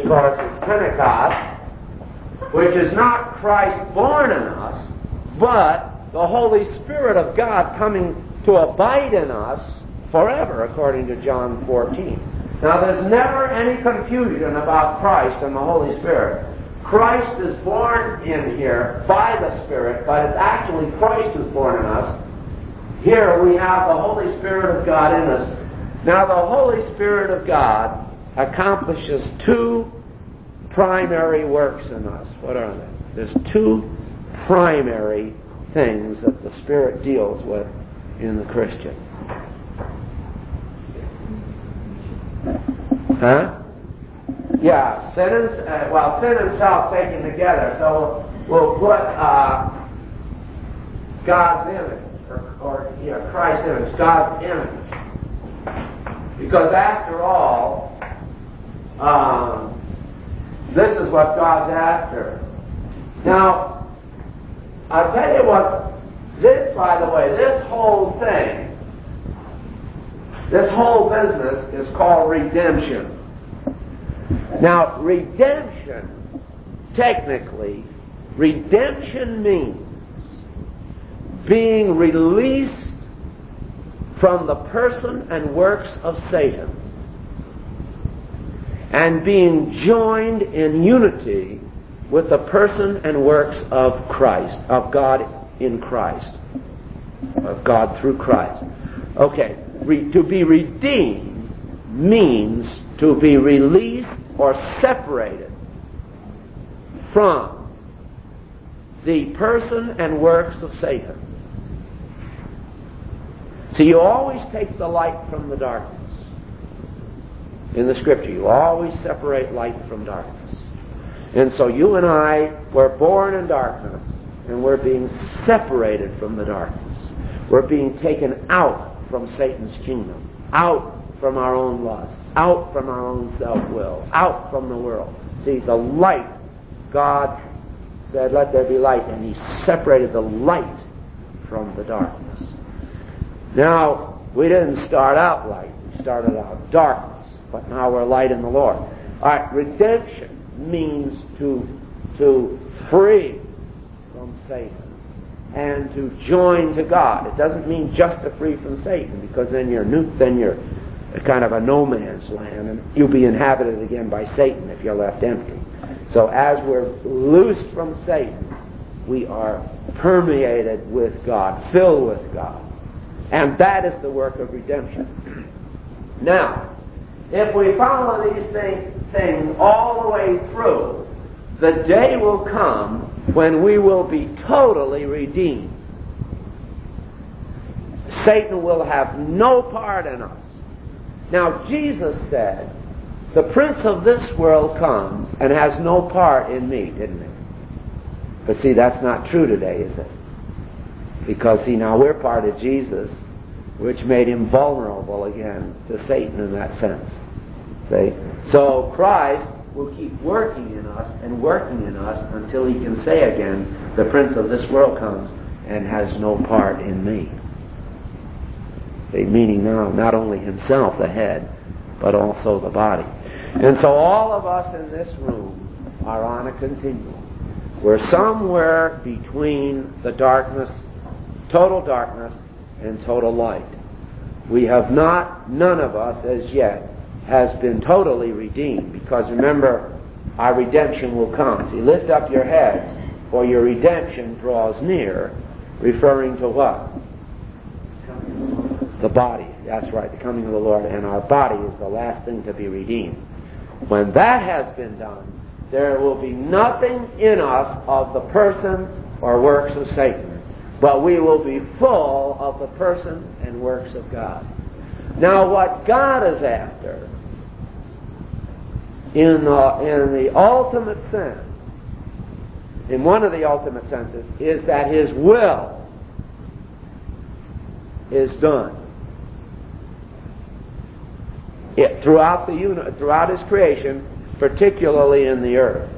A: course, is Pentecost, which is not Christ born in us, but the Holy Spirit of God coming to abide in us forever, according to John fourteen. Now, there's never any confusion about Christ and the Holy Spirit. Christ is born in here by the Spirit, but it's actually Christ who's born in us. Here we have the Holy Spirit of God in us. Now, the Holy Spirit of God accomplishes two primary works in us. What are they? There's two primary things that the Spirit deals with in the Christian. Huh? Yeah, sin and, uh, well, sin and self taken together. So we'll put uh, God's image, or, or yeah, Christ's image, God's image. Because after all, um, this is what God's after. Now, I'll tell you what, this, by the way, this whole thing, this whole business is called redemption. Now, redemption, technically, redemption means being released from the person and works of Satan and being joined in unity with the person and works of Christ, of God in Christ, of God through Christ. Okay, Re- to be redeemed means to be released or separated from the person and works of Satan. So you always take the light from the darkness. In the Scripture, you always separate light from darkness. And so you and I were born in darkness, and we're being separated from the darkness. We're being taken out from Satan's kingdom, out from our own lusts, out from our own self-will, out from the world. See, the light, God said, let there be light, and He separated the light from the darkness. Now, we didn't start out light, we started out darkness, but now we're light in the Lord. All right, redemption means to, to free from Satan and to join to God. It doesn't mean just to free from Satan, because then you're new, then you're kind of a no man's land, and you'll be inhabited again by Satan if you're left empty. So as we're loosed from Satan, we are permeated with God, filled with God. And that is the work of redemption. Now, if we follow these things, things all the way through, the day will come when we will be totally redeemed. Satan will have no part in us. Now, Jesus said, the prince of this world comes and has no part in me, didn't he? But see, that's not true today, is it? Because, see, now we're part of Jesus, which made him vulnerable again to Satan in that sense. See? So Christ will keep working in us and working in us until he can say again, the prince of this world comes and has no part in me. See? Meaning now not only himself, the head, but also the body. And so all of us in this room are on a continuum. We're somewhere between the darkness, total darkness, and total light. We have not, none of us as yet, has been totally redeemed, because remember, our redemption will come. See, lift up your heads, for your redemption draws near, referring to what? The body. That's right, the coming of the Lord, and our body is the last thing to be redeemed. When that has been done, there will be nothing in us of the person or works of Satan, but we will be full of the person and works of God. Now, what God is after, in the, in the ultimate sense, in one of the ultimate senses, is that His will is done. It, throughout the uni- throughout His creation, particularly in the earth.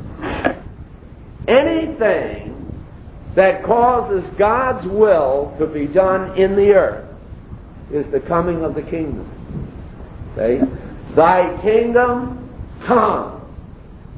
A: Anything that causes God's will to be done in the earth is the coming of the kingdom. See? Thy kingdom come.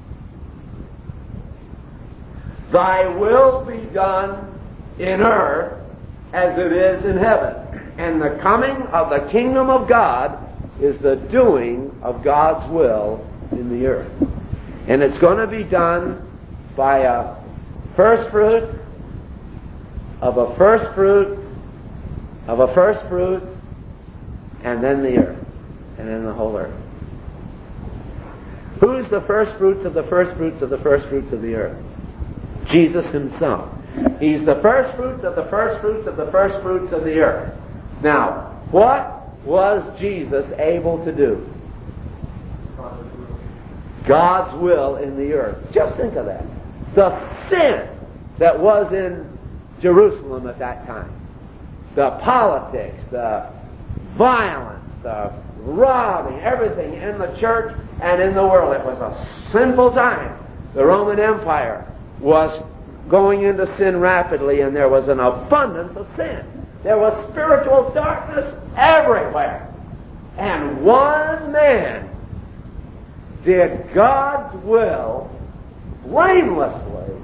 A: Thy will be done in earth as it is in heaven. And the coming of the kingdom of God is the doing of God's will in the earth. And it's going to be done by a first fruit of a first fruit of a first fruit, and then the earth, and then the whole earth. Who's the first fruits of the first fruits of the first fruits of the earth? Jesus himself. He's the first fruits of the first fruits of the first fruits of the earth. Now, what was Jesus able to do? God's will in the earth. Just think of that. The sin that was in Jerusalem at that time, the politics, the violence, the robbing, everything in the church and in the world. It was a sinful time. The Roman Empire was going into sin rapidly, and there was an abundance of sin. There was spiritual darkness everywhere. And one man did God's will blamelessly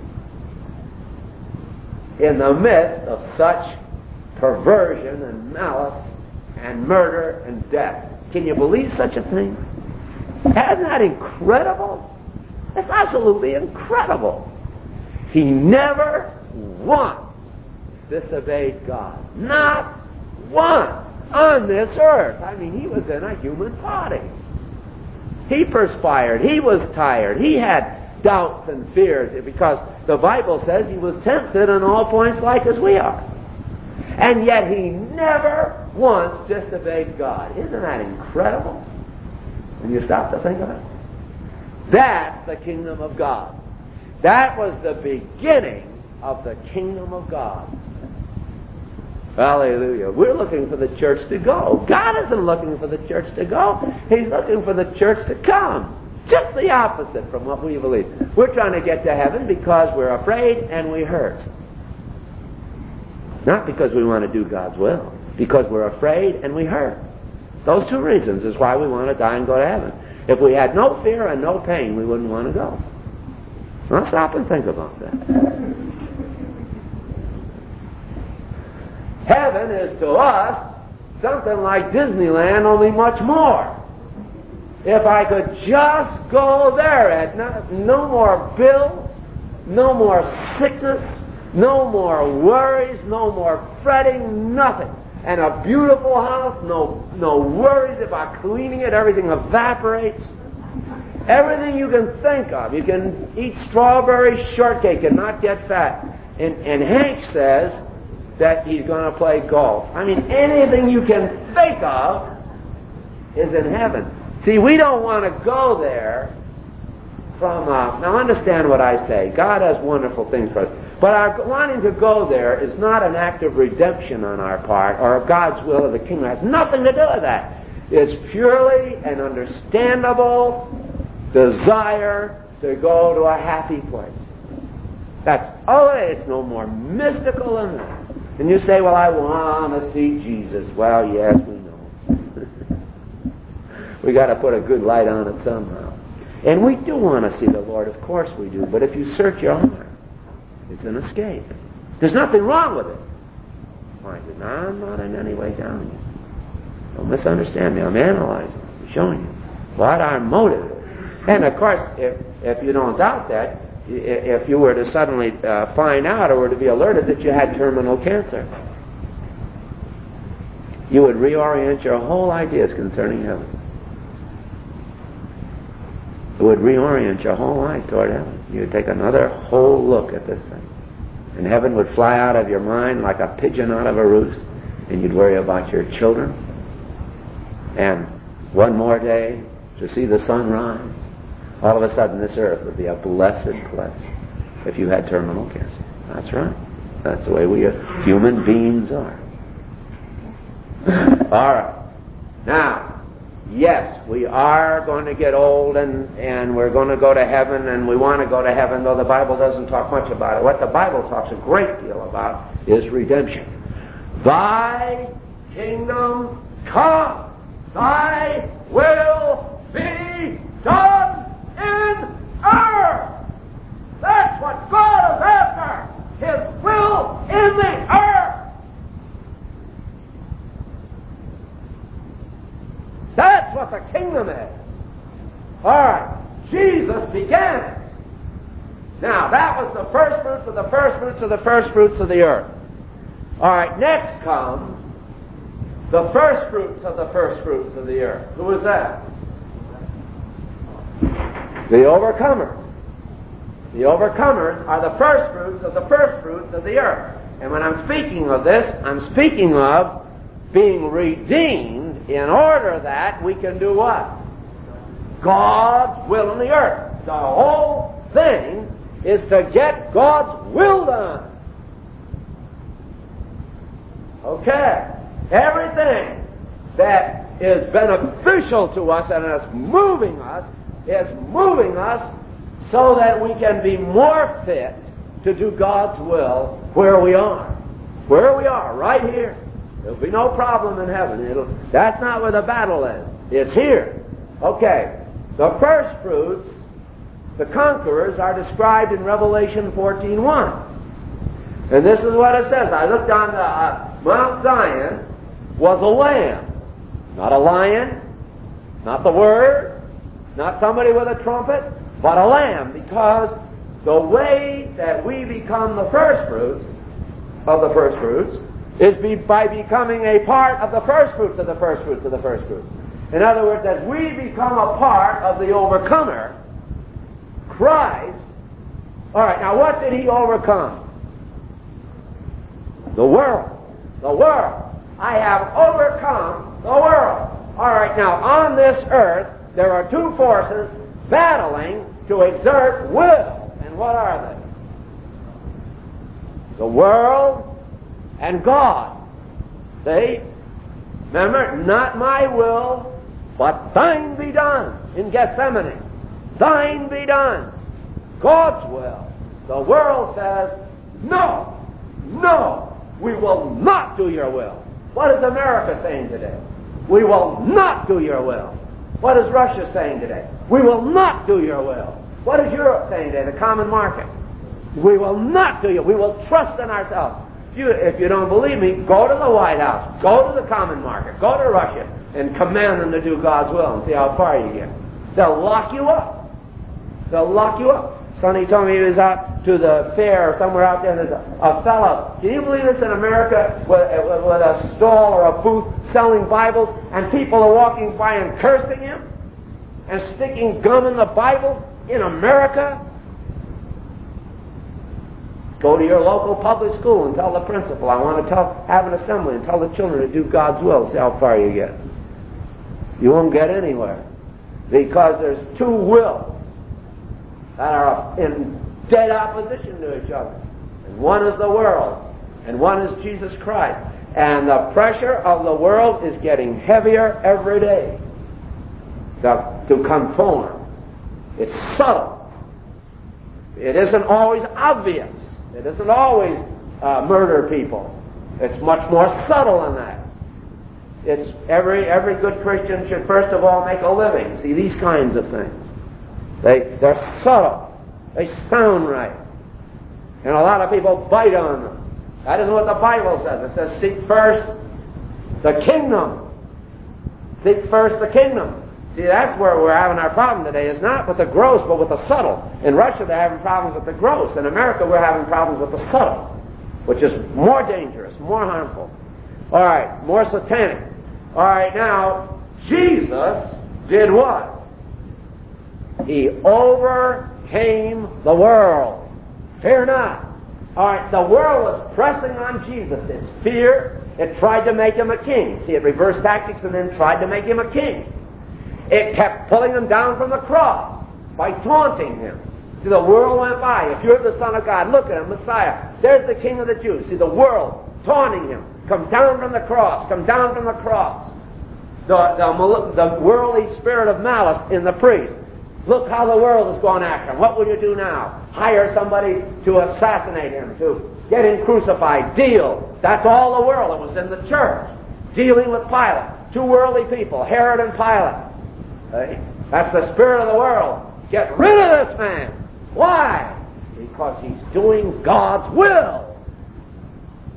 A: in the midst of such perversion and malice and murder and death. Can you believe such a thing? Isn't that incredible? It's absolutely incredible. He never once disobeyed God. Not once on this earth. I mean, he was in a human body. He perspired. He was tired. He had doubts and fears because the Bible says he was tempted in all points like as we are. And yet he never once disobeyed God. Isn't that incredible? When you stop to think of it. That's the kingdom of God. That was the beginning of the kingdom of God. Hallelujah. We're looking for the church to go. God isn't looking for the church to go. He's looking for the church to come. Just the opposite from what we believe. We're trying to get to heaven because we're afraid and we hurt. Not because we want to do God's will. Because we're afraid and we hurt. Those two reasons is why we want to die and go to heaven. If we had no fear and no pain, we wouldn't want to go. Now stop and think about that. Heaven is to us something like Disneyland, only much more. If I could just go there, Edna, no more bills, no more sickness, no more worries, no more fretting, nothing. And a beautiful house, no, no worries about cleaning it, everything evaporates. Everything you can think of. You can eat strawberry shortcake and not get fat. And, and Hank says that he's going to play golf. I mean, anything you can think of is in heaven. See, we don't want to go there from... Uh, now, understand what I say. God has wonderful things for us. But our wanting to go there is not an act of redemption on our part or of God's will of the kingdom. It has nothing to do with that. It's purely an understandable desire to go to a happy place. That's all it is. It's no more mystical than that. And you say, well, I want to see Jesus. Well, yes, we know. We got to put a good light on it somehow. And we do want to see the Lord, of course we do. But if you search your heart, it's an escape. There's nothing wrong with it. Why? No, I'm not in any way down you. Don't misunderstand me. I'm analyzing. I'm showing you what our motive is. And of course, if, if you don't doubt that, if you were to suddenly uh, find out or were to be alerted that you had terminal cancer, you would reorient your whole ideas concerning heaven. It would reorient your whole life toward heaven. You would take another whole look at this thing. And heaven would fly out of your mind like a pigeon out of a roost, and you'd worry about your children. And one more day to see the sun rise. All of a sudden this earth would be a blessed place if you had terminal cancer. That's right. That's the way we are. Human beings are. All right. Now, yes, we are going to get old and, and we're going to go to heaven, and we want to go to heaven, though the Bible doesn't talk much about it. What the Bible talks a great deal about is redemption. Thy kingdom come, thy will be done in earth. That's what God is after. kingdom is. All right. Jesus began it. Now, that was the first fruits of the first fruits of the first fruits of the earth. All right, next comes the first fruits of the first fruits of the earth. Who is that? The overcomers. The overcomers are the first fruits of the first fruits of the earth. And when I'm speaking of this, I'm speaking of being redeemed in order that we can do what? God's will in the earth. The whole thing is to get God's will done. Okay. Everything that is beneficial to us and is moving us is moving us so that we can be more fit to do God's will where we are. Where we are, right here. There'll be no problem in heaven. It'll, that's not where the battle is. It's here. Okay. The first fruits, the conquerors, are described in Revelation fourteen one. And this is what it says. I looked on the uh, Mount Zion was a lamb. Not a lion, not the Word, not somebody with a trumpet, but a lamb, because the way that we become the first fruits of the first fruits is be, by becoming a part of the first fruits of the first fruits of the first fruits. In other words, as we become a part of the overcomer, Christ. All right, now what did he overcome? The world. The world. I have overcome the world. All right, now on this earth, there are two forces battling to exert will. And what are they? The world and God. See? Remember, not my will, but thine be done in Gethsemane. Thine be done. God's will. The world says, no, no, we will not do your will. What is America saying today? We will not do your will. What is Russia saying today? We will not do your will. What is Europe saying today? The common market. We will not do your will. We will trust in ourselves. If you, if you don't believe me, go to the White House. Go to the common market. Go to Russia and command them to do God's will and see how far you get. They'll lock you up. They'll lock you up. Sonny told me he was out to the fair or somewhere out there, and there's a, a fellow. Can you believe this in America with, with, with a stall or a booth selling Bibles, and people are walking by and cursing him and sticking gum in the Bible in America? Go to your local public school and tell the principal, I want to tell, have an assembly and tell the children to do God's will. See how far you get. You won't get anywhere, because there's two wills that are in dead opposition to each other. And one is the world, and one is Jesus Christ. And the pressure of the world is getting heavier every day to, to conform. It's subtle. It isn't always obvious. It isn't always uh, murder people. It's much more subtle than that. It's every every good Christian should first of all make a living. See, these kinds of things. They, they're subtle. They sound right. And a lot of people bite on them. That isn't what the Bible says. It says, seek first the kingdom. Seek first the kingdom. See, that's where we're having our problem today. It's not with the gross, but with the subtle. In Russia, they're having problems with the gross. In America, we're having problems with the subtle, which is more dangerous, more harmful. All right, more satanic. All right, now, Jesus did what? He overcame the world. Fear not. All right, the world was pressing on Jesus. It's fear. It tried to make him a king. See, it reversed tactics and then tried to make him a king. It kept pulling him down from the cross by taunting him. See, the world went by. If you're the Son of God, look at him, Messiah. There's the King of the Jews. See, the world taunting him. Come down from the cross. Come down from the cross. The, the, the worldly spirit of malice in the priest. Look how the world is going after him. What would you do now? Hire somebody to assassinate him, to get him crucified. Deal. That's all the world. It was in the church. Dealing with Pilate. Two worldly people, Herod and Pilate. Hey? That's the spirit of the world. Get rid of this man. Why? Because he's doing God's will.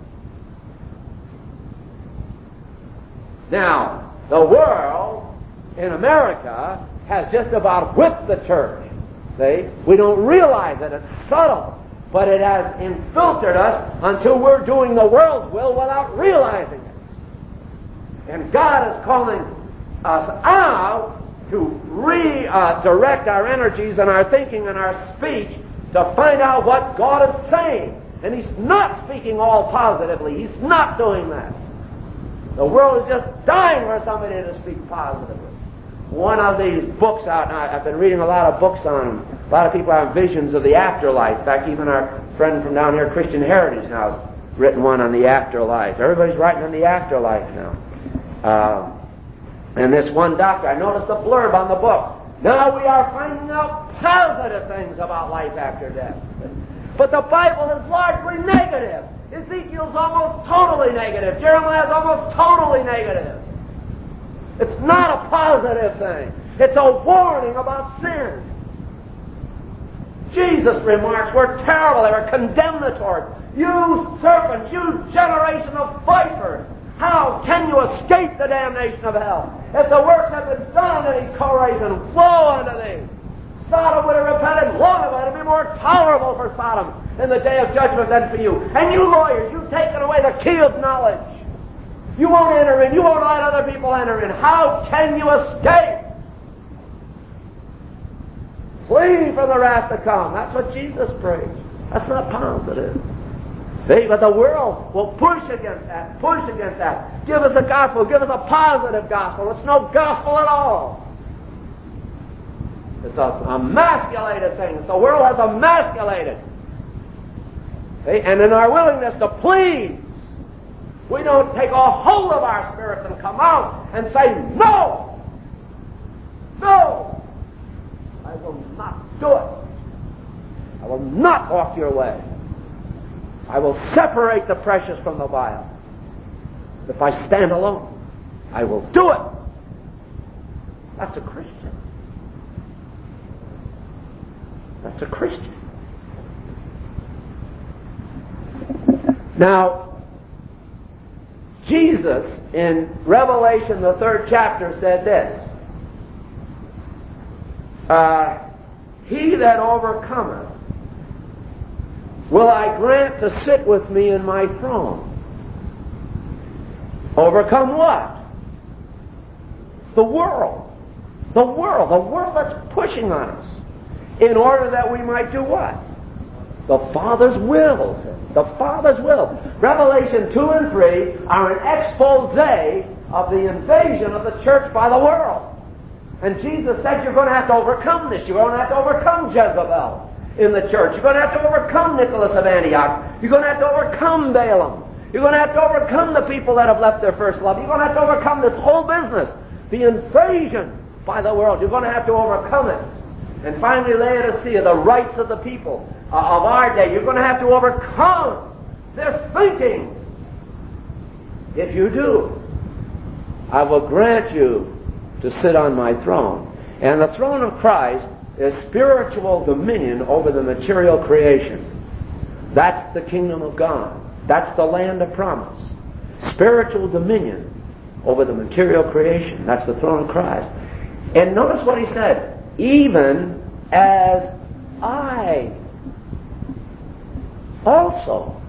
A: Now, the world in America has just about whipped the church. See? We don't realize it. It's subtle. But it has infiltrated us until we're doing the world's will without realizing it. And God is calling us out to redirect uh, our energies and our thinking and our speech to find out what God is saying. And He's not speaking all positively. He's not doing that. The world is just dying for somebody to speak positively. One of these books out, and I've been reading a lot of books on them. A lot of people have visions of the afterlife. In fact, even our friend from down here, Christian Heritage, now has written one on the afterlife. Everybody's writing on the afterlife now. Uh, and this one doctor, I noticed a blurb on the book. Now we are finding out positive things about life after death. But the Bible is largely negative. Ezekiel's almost totally negative. Jeremiah's almost totally negative. It's not a positive thing. It's a warning about sin. Jesus' remarks were terrible. They were condemnatory. You serpents, you generation of vipers, how can you escape the damnation of hell? If the works have been done unto thee, Chorazin, woe unto thee. Sodom would have repented long ago. It would be more tolerable for Sodom in the day of judgment than for you. And you lawyers, you've taken away the key of knowledge. You won't enter in. You won't let other people enter in. How can you escape? Flee from the wrath to come. That's what Jesus preached. That's not positive. See, but the world will push against that, push against that. Give us a gospel. Give us a positive gospel. It's no gospel at all. It's a emasculated thing. The world has emasculated. See? And in our willingness to please, we don't take a hold of our spirits and come out and say, no! No! I will not do it. I will not walk your way. I will separate the precious from the vile. If I stand alone, I will do it. That's a Christian. That's a Christian. Now, Jesus in Revelation, the third chapter, said this. Uh, he that overcometh will I grant to sit with me in my throne. Overcome what? The world. The world. The world that's pushing on us. In order that we might do what? The Father's will. The Father's will. Revelation two and three are an expose of the invasion of the church by the world. And Jesus said you're going to have to overcome this. You're going to have to overcome Jezebel in the church. You're going to have to overcome Nicholas of Antioch. You're going to have to overcome Balaam. You're going to have to overcome the people that have left their first love. You're going to have to overcome this whole business. The invasion by the world. You're going to have to overcome it. And finally, Laodicea, the rights of the people uh, of our day. You're going to have to overcome this thinking. If you do, I will grant you to sit on my throne. And the throne of Christ is spiritual dominion over the material creation. That's the kingdom of God. That's the land of promise. Spiritual dominion over the material creation. That's the throne of Christ. And notice what he said. Even as I also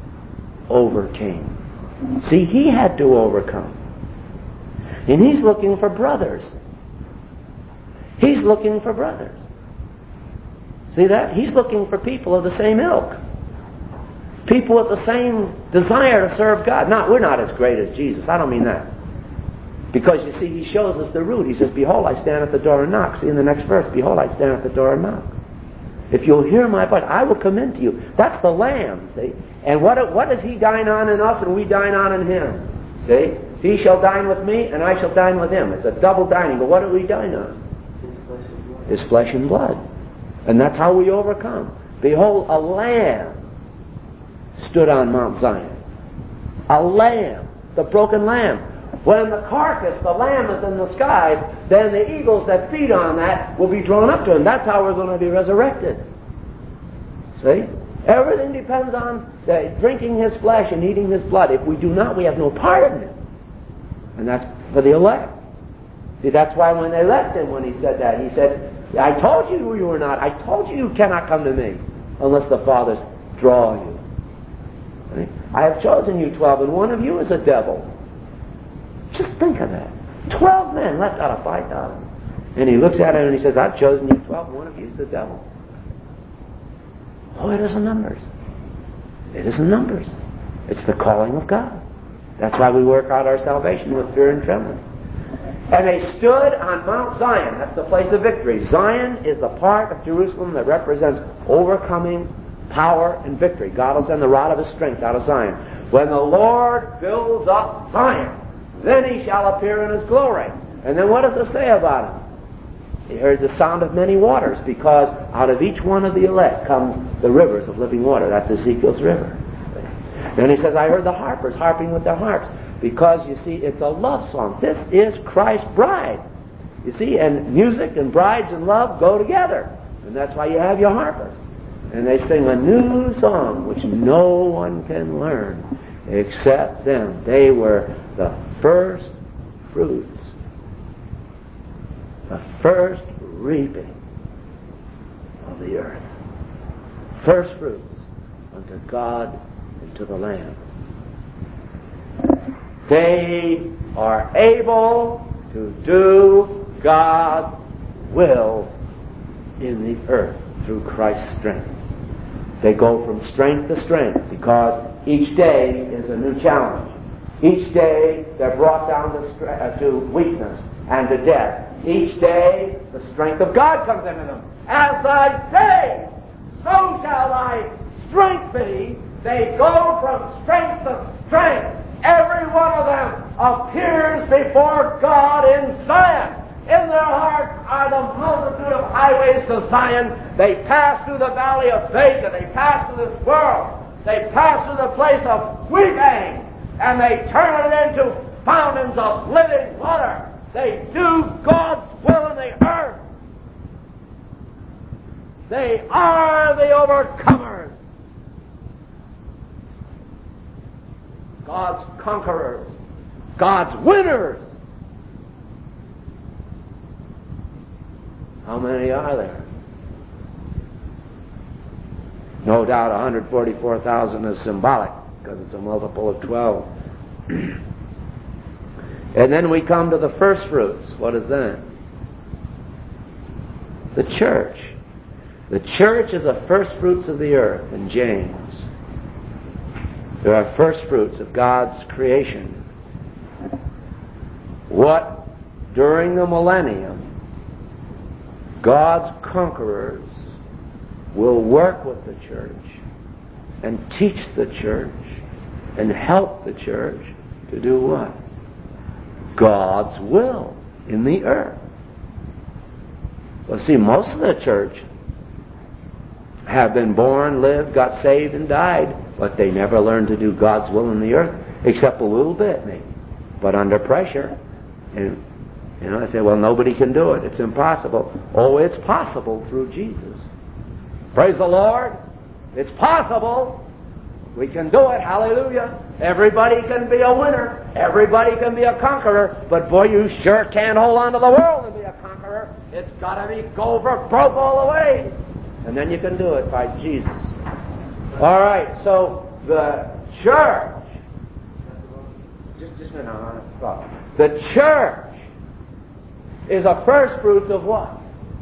A: overcame. See, he had to overcome. And he's looking for brothers. He's looking for brothers. See that? He's looking for people of the same ilk. People with the same desire to serve God. Not, we're not as great as Jesus. I don't mean that. Because, you see, he shows us the route. He says, behold, I stand at the door and knock. See, in the next verse, behold, I stand at the door and knock. If you'll hear my voice, I will come into you. That's the Lamb, see? And what, what does he dine on in us and we dine on in him? See? He shall dine with me and I shall dine with him. It's a double dining. But what do we dine on? His flesh and blood. And that's how we overcome. Behold, a lamb stood on Mount Zion. A lamb. The broken lamb. When the carcass, the lamb, is in the sky, then the eagles that feed on that will be drawn up to him. That's how we're going to be resurrected. See? Everything depends on the, drinking his flesh and eating his blood. If we do not, we have no part in it. And that's for the elect. See, that's why when they left him, when he said that, he said, I told you you were not. I told you you cannot come to me unless the Father draw you. I have chosen you twelve, and one of you is a devil. Just think of that. Twelve men left out of five thousand. And he looks at him and he says, I've chosen you twelve, and one of you is a devil. Oh, it isn't numbers. It isn't numbers. It's the calling of God. That's why we work out our salvation with fear and trembling. And they stood on Mount Zion. That's the place of victory. Zion is the part of Jerusalem that represents overcoming power and victory. God will send the rod of his strength out of Zion. When the Lord builds up Zion, then he shall appear in his glory. And then what does it say about him? He heard the sound of many waters, because out of each one of the elect comes the rivers of living water. That's Ezekiel's river. Then he says, I heard the harpers harping with their harps, because, you see, it's a love song. This is Christ's bride. You see, and music and brides and love go together. And that's why you have your harpers. And they sing a new song which no one can learn except them. They were the first fruits, the first reaping of the earth. First fruits unto God and to the Lamb. They are able to do God's will in the earth through Christ's strength. They go from strength to strength, because each day is a new challenge. Each day they're brought down to, stre- uh, to weakness and to death. Each day the strength of God comes into them. As thy day, so shall thy strength be. They go from strength to strength. Every one of them appears before God in Zion. In their hearts are the multitude of highways to Zion. They pass through the valley of Baca. They pass through this world. They pass through the place of weeping. And they turn it into fountains of living water. They do God's will in the earth. They are the overcomers. God's conquerors. God's winners. How many are there? No doubt one hundred forty-four thousand is symbolic, because it's a multiple of twelve. And then we come to the first fruits. What is that? The church. The church is the first fruits of the earth in James. There are first fruits of God's creation. What, during the millennium, God's conquerors will work with the church and teach the church and help the church to do what? God's will in the earth. Well, see, most of the church have been born, lived, got saved, and died, but they never learned to do God's will in the earth, except a little bit, maybe, but under pressure. And you know, I say, well, nobody can do it. It's impossible. Oh, it's possible through Jesus. Praise the Lord. It's possible. We can do it. Hallelujah. Everybody can be a winner. Everybody can be a conqueror. But boy, you sure can't hold on to the world and be a conqueror. It's got to be go for broke all the way. And then you can do it by Jesus. All right. So the church. Just, just a minute. I want to stop. The church is a first fruits of what?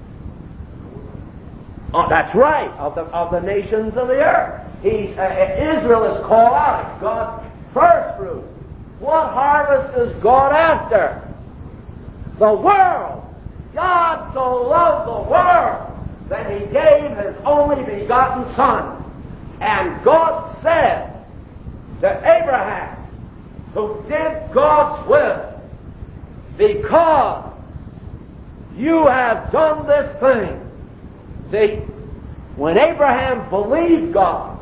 A: Oh, that's right, of the of the nations of the earth. He, uh, Israel is called out. It's God's first fruit. What harvest is God after? The world. God so loved the world that He gave His only begotten Son. And God said to Abraham, who did God's will, because you have done this thing. See, when Abraham believed God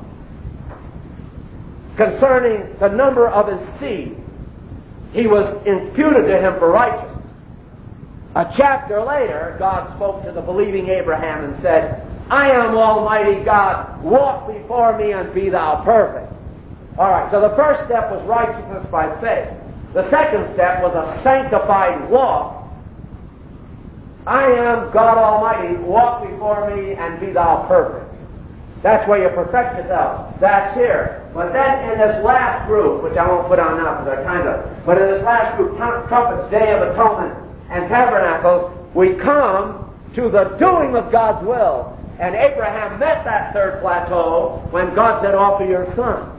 A: concerning the number of his seed, he was imputed to him for righteousness. A chapter later, God spoke to the believing Abraham and said, I am Almighty God, walk before me and be thou perfect. All right, so the first step was righteousness by faith. The second step was a sanctified walk I am God Almighty, walk before me and be thou perfect. That's where you perfect yourself. That's here. But then in this last group, which I won't put on now because they're kind of, but in this last group, trumpets, Day of Atonement, and Tabernacles, we come to the doing of God's will. And Abraham met that third plateau when God said, offer your son.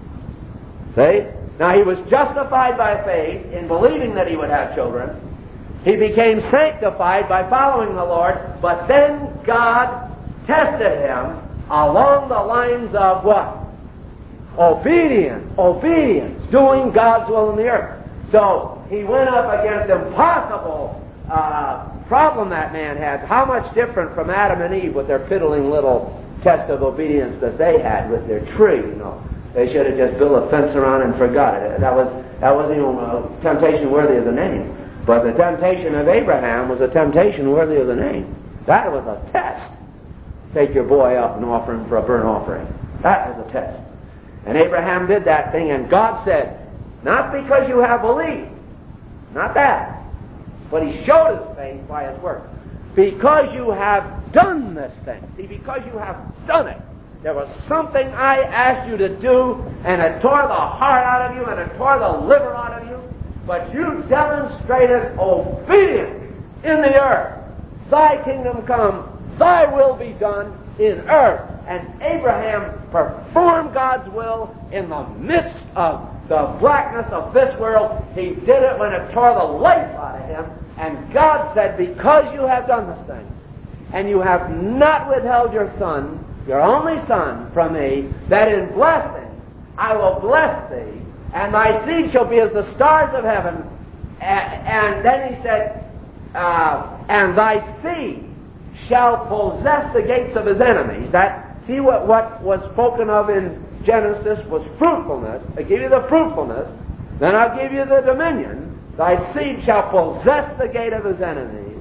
A: See? Now he was justified by faith in believing that he would have children. He became sanctified by following the Lord, but then God tested him along the lines of what? Obedience. Obedience. Doing God's will in the earth. So he went up against impossible uh, problem that man had. How much different from Adam and Eve with their fiddling little test of obedience that they had with their tree, you know. They should have just built a fence around and forgot it. That was that wasn't even a temptation worthy of the name. But the temptation of Abraham was a temptation worthy of the name. That was a test. Take your boy up and offer him for a burnt offering. That was a test. And Abraham did that thing, and God said, not because you have belief, not that, but he showed his faith by his work. Because you have done this thing. See, because you have done it. There was something I asked you to do, and it tore the heart out of you, and it tore the liver out of you, but you demonstrated obedience in the earth. Thy kingdom come, thy will be done in earth. And Abraham performed God's will in the midst of the blackness of this world. He did it when it tore the life out of him. And God said, because you have done this thing, and you have not withheld your son, your only son, from me, that in blessing I will bless thee, and thy seed shall be as the stars of heaven. And, and then he said, uh, and thy seed shall possess the gates of his enemies. That, see what, what was spoken of in Genesis was fruitfulness. I give you the fruitfulness, then I'll give you the dominion. Thy seed shall possess the gate of his enemies.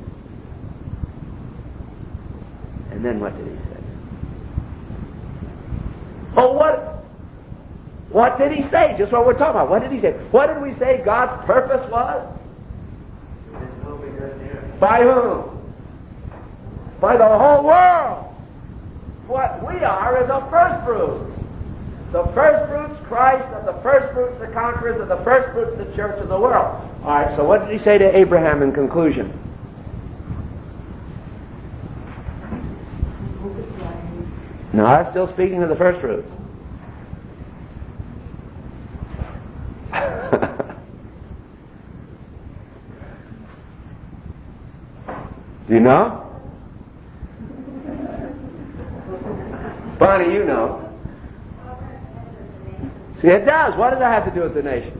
A: And then what did he say? Oh, what? What did he say? Just what we're talking about. What did he say? What did we say God's purpose was? By whom? By the whole world. What we are is a first fruit. The first fruits, Christ, and the first fruits, the conquerors, and the first fruits, the church of the world. All right, so what did he say to Abraham in conclusion? No, I'm still speaking of the first fruits. Do you know? Bonnie, you know. See, it does. What does that have to do with the nations?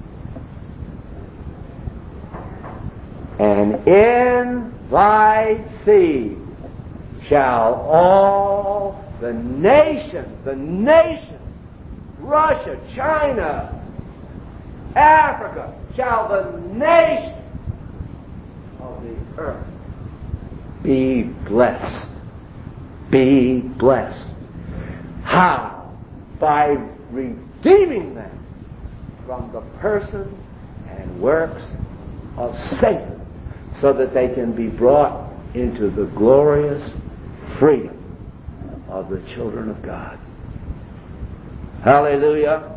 A: And in thy seed shall all the nations, the nations, Russia, China, Africa, shall the nations of the earth be blessed. Be blessed. How? By redeeming them from the person and works of Satan, so that they can be brought into the glorious freedom of the children of God. Hallelujah.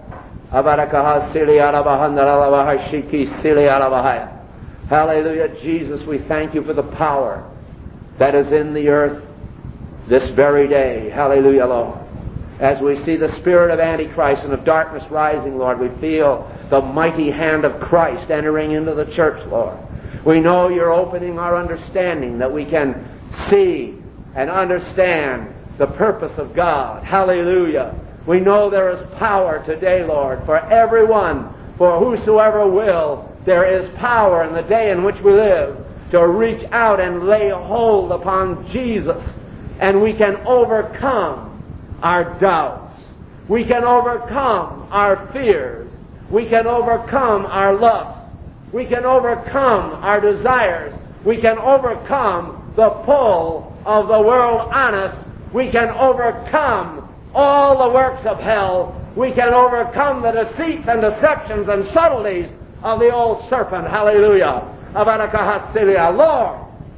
A: Hallelujah. Jesus, we thank you for the power that is in the earth this very day. Hallelujah, Lord. As we see the spirit of Antichrist and of darkness rising, Lord, we feel the mighty hand of Christ entering into the church, Lord. We know you're opening our understanding that we can see and understand the purpose of God. Hallelujah. We know there is power today, Lord, for everyone, for whosoever will. There is power in the day in which we live to reach out and lay hold upon Jesus. And we can overcome our doubts. We can overcome our fears. We can overcome our lusts. We can overcome our desires. We can overcome the pull of the world on us. We can overcome all the works of hell. We can overcome the deceits and deceptions and subtleties of the old serpent. Hallelujah. Lord,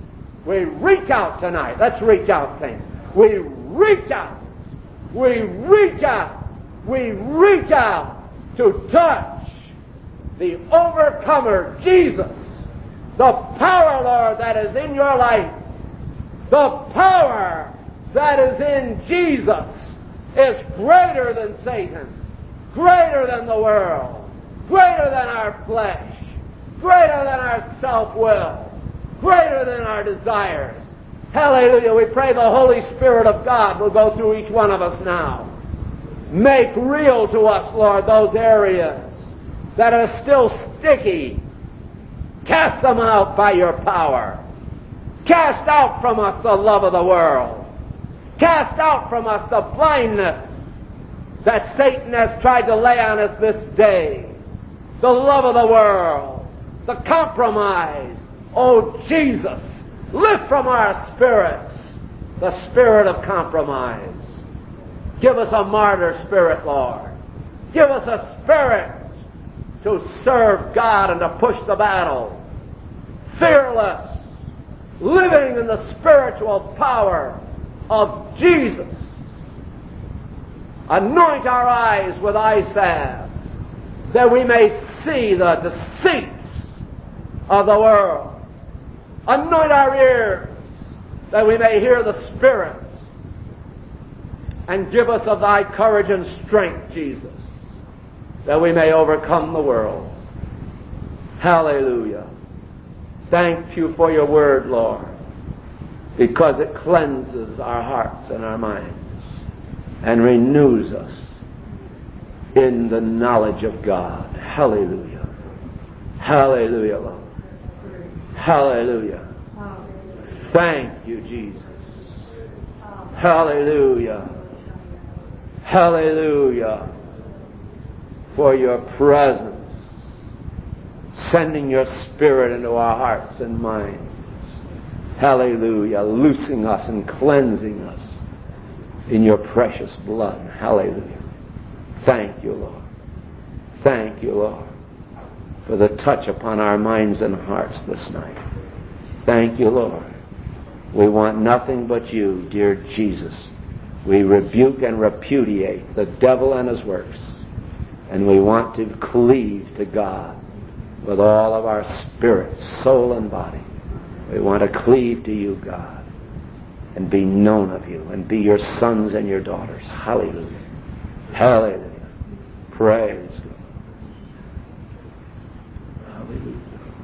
A: We reach out tonight. Let's reach out, saints. We reach out. We reach out. We reach out to touch the overcomer, Jesus. The power, Lord, that is in your life. The power that is in Jesus is greater than Satan, greater than the world, greater than our flesh, greater than our self-will, greater than our desires. Hallelujah. We pray the Holy Spirit of God will go through each one of us now. Make real to us, Lord, those areas that are still sticky. Cast them out by your power. Cast out from us the love of the world. Cast out from us the blindness that Satan has tried to lay on us this day. The love of the world. The compromise. Oh, Jesus, lift from our spirits the spirit of compromise. Give us a martyr spirit, Lord. Give us a spirit to serve God and to push the battle. Fearless, living in the spiritual power of Jesus. Anoint our eyes with eye salve, that we may see the deceits of the world. Anoint our ears, that we may hear the Spirit. And give us of thy courage and strength, Jesus, that we may overcome the world. Hallelujah. Thank you for your word, Lord, because it cleanses our hearts and our minds and renews us in the knowledge of God. Hallelujah. Hallelujah, Lord. Hallelujah. Thank you, Jesus. Hallelujah. Hallelujah. For your presence, sending your Spirit into our hearts and minds. Hallelujah. Loosing us and cleansing us in your precious blood. Hallelujah. Thank you, Lord. Thank you, Lord, for the touch upon our minds and hearts this night. Thank you, Lord. We want nothing but you, dear Jesus. We rebuke and repudiate the devil and his works. And we want to cleave to God with all of our spirit, soul, and body. We want to cleave to you, God, and be known of you, and be your sons and your daughters. Hallelujah. Hallelujah. Praise God. Hallelujah.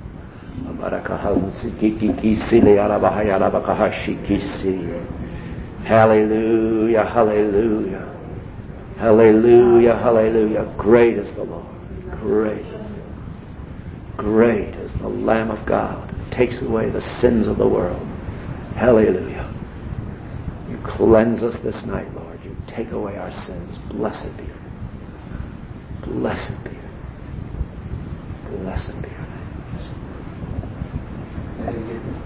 A: Hallelujah, hallelujah. Hallelujah, hallelujah. Great is the Lord. Great is Great is the Lamb of God who takes away the sins of the world. Hallelujah. You cleanse us this night, Lord. You take away our sins. Blessed be your name. Blessed be your name. Blessed be your name. Amen.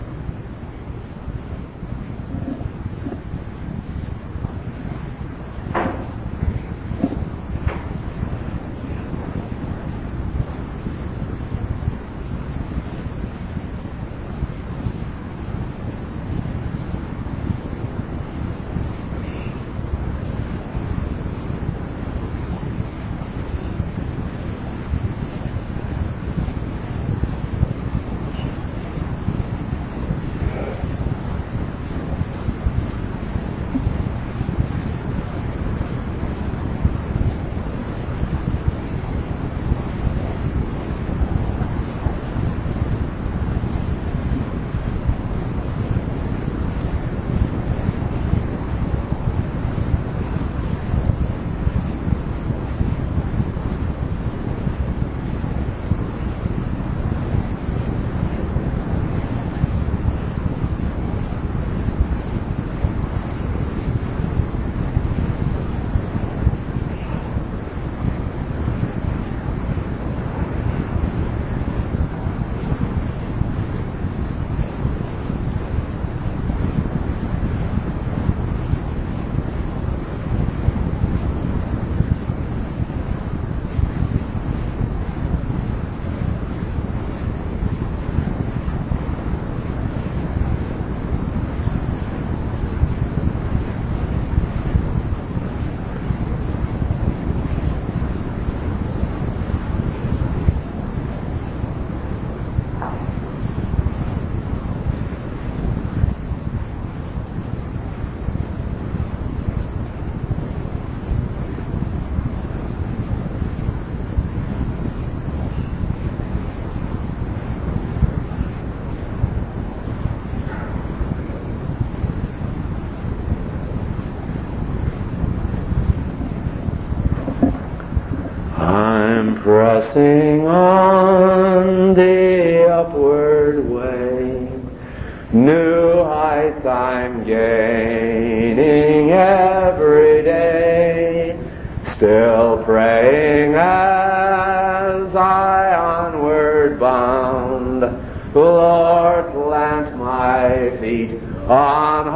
A: pressing on the upward way. New heights I'm gaining every day, still praying as I onward bound. Lord, plant my feet on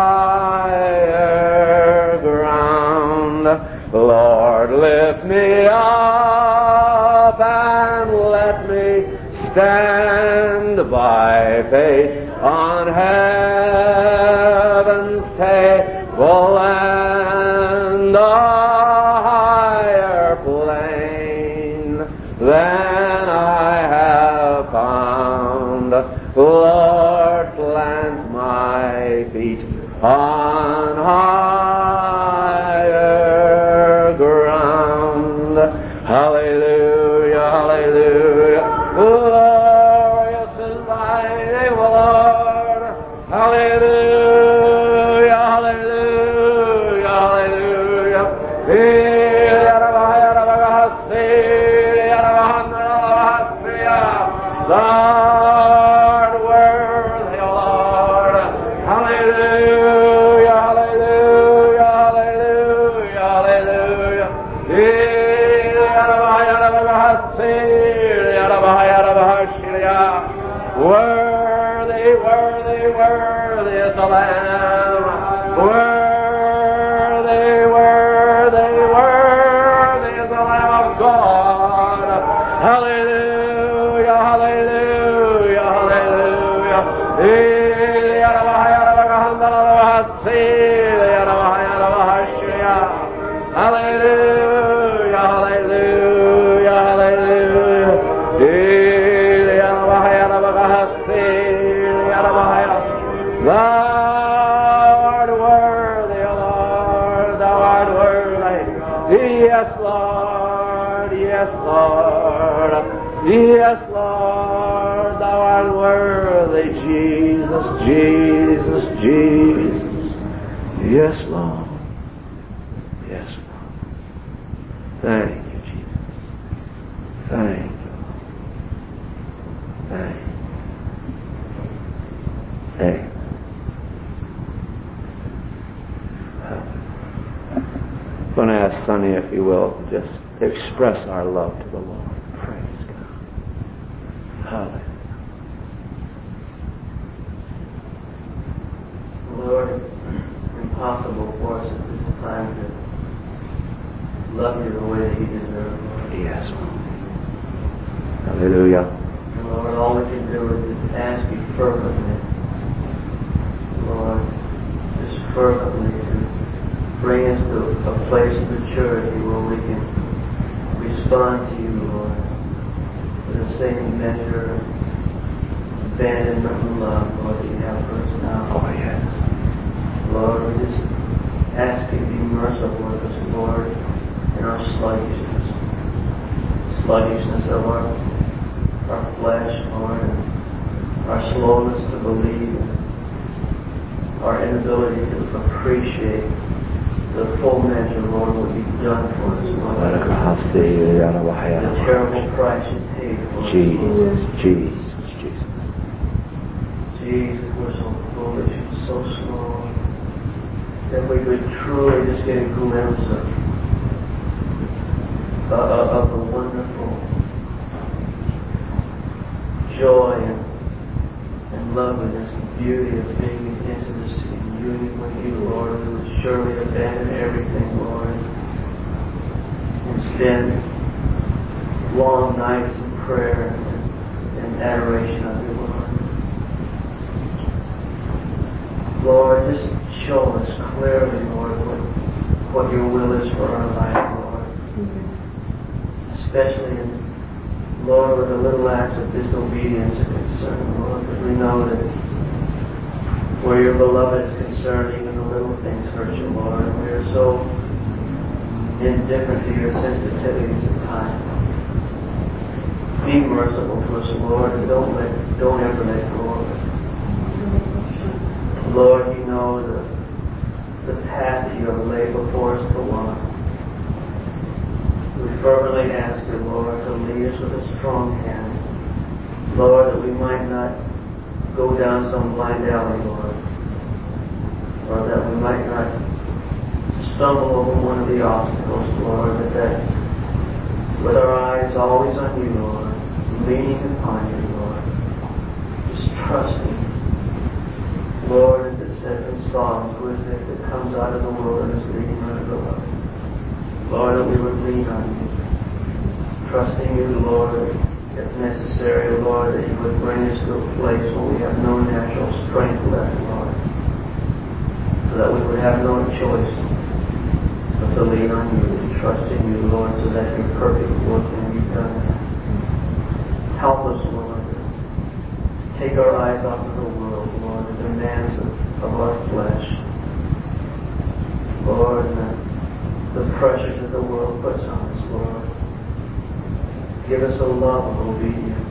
A: higher ground. Lord, lift me up and let me stand by faith on heaven's table and a higher plane than I have found. Lord, plant my feet on higher ground. Hallelujah, hallelujah. Glorious is thy name, O Lord. Hallelujah, hallelujah, hallelujah. Thou art worthy, O Lord. Hallelujah, hallelujah, hallelujah, hallelujah. Worthy, worthy, worthy is the Lamb. Worthy, worthy, worthy is the Lamb of God. Hallelujah, hallelujah, hallelujah. Hallelujah, hallelujah, hallelujah. Thou art worthy, O Lord, thou art worthy. Yes, Lord, yes, Lord, yes, Lord, thou art worthy. Jesus, Jesus, Jesus. Yes, Lord. Yes, Lord. Thank you, Jesus. Thank you. Thank you. Amen. I'm going to ask Sonny, if you will, just to express our love to the Lord. Praise God. Hallelujah.
E: Lord, it's impossible for us at this time to love you the way that you deserve, Lord.
A: Yes, Lord. Hallelujah.
E: And Lord, all we can do is just ask you fervently, Lord, just fervently to bring us to a place of maturity where we can respond to you, Lord, with the same measure of abandonment and love, Lord, that you have for us now.
A: Oh, yes.
E: Lord, we just ask you to be merciful with us, Lord, in our sluggishness. Sluggishness of our, our flesh, Lord, and our slowness to believe, our inability to appreciate the full measure, Lord, what you've done for us, Lord. The terrible price you paid for us,
A: Jesus, Jesus, Jesus.
E: Jesus, we're so foolish and so slow that we would truly just get a glimpse of, uh, of the wonderful joy and, and loveliness and beauty of being in intimacy and union with you, Lord. We would surely abandon everything, Lord, and spend long nights in prayer and, and adoration of you, Lord. Lord, just show us clearly, Lord, what, what your will is for our life, Lord. Mm-hmm. Especially in, Lord, with the little acts of disobedience are concerned, Lord, because we know that where your beloved is concerned, even the little things hurt you, Lord, and we are so indifferent to your sensitivities at times. Be merciful to us, Lord, and don't let, don't ever let go of us. Lord, you know the, the path that you have laid before us to walk. We fervently ask you, Lord, to us with a strong hand. Lord, that we might not go down some blind alley, Lord. Or that we might not stumble over one of the obstacles, Lord, but that with our eyes always on you, Lord, leaning upon you, Lord, just trusting. Lord, as it says in Psalms, who is it that comes out of the wilderness leading unto the light? Lord, that we would lean on you, trusting you, Lord, if necessary, Lord, that you would bring us to a place where we have no natural strength left, Lord, so that we would have no choice but to lean on you and trust in you, Lord, so that your perfect will can be done. Help us, Lord, to take our eyes off of the world, Lord, the demands of, of our flesh, Lord, and the, the pressures that the world puts on us, Lord. Give us a love of obedience.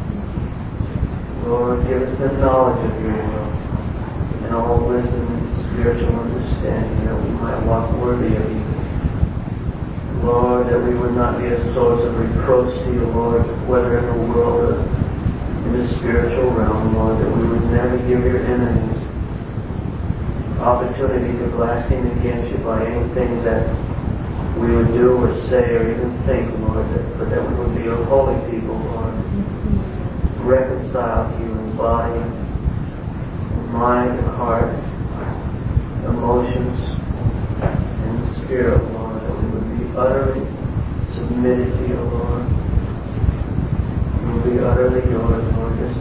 E: Lord, give us the knowledge of your will and all wisdom and spiritual understanding that we might walk worthy of you. Lord, that we would not be a source of reproach to you, Lord, whether in the world or in the spiritual realm, Lord, that we would never give your enemies opportunity to blaspheme against you by anything that we would do or say or even think, Lord, that, but that we would be a holy people, Lord, reconciled to you in body, in mind, and heart, emotions, and spirit, Lord, that we would be utterly submitted to you, Lord. We will be utterly yours, Lord, just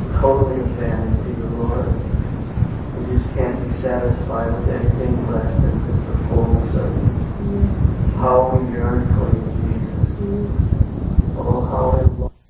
E: totally abandoned to you, Lord. We just can't be satisfied with anything less than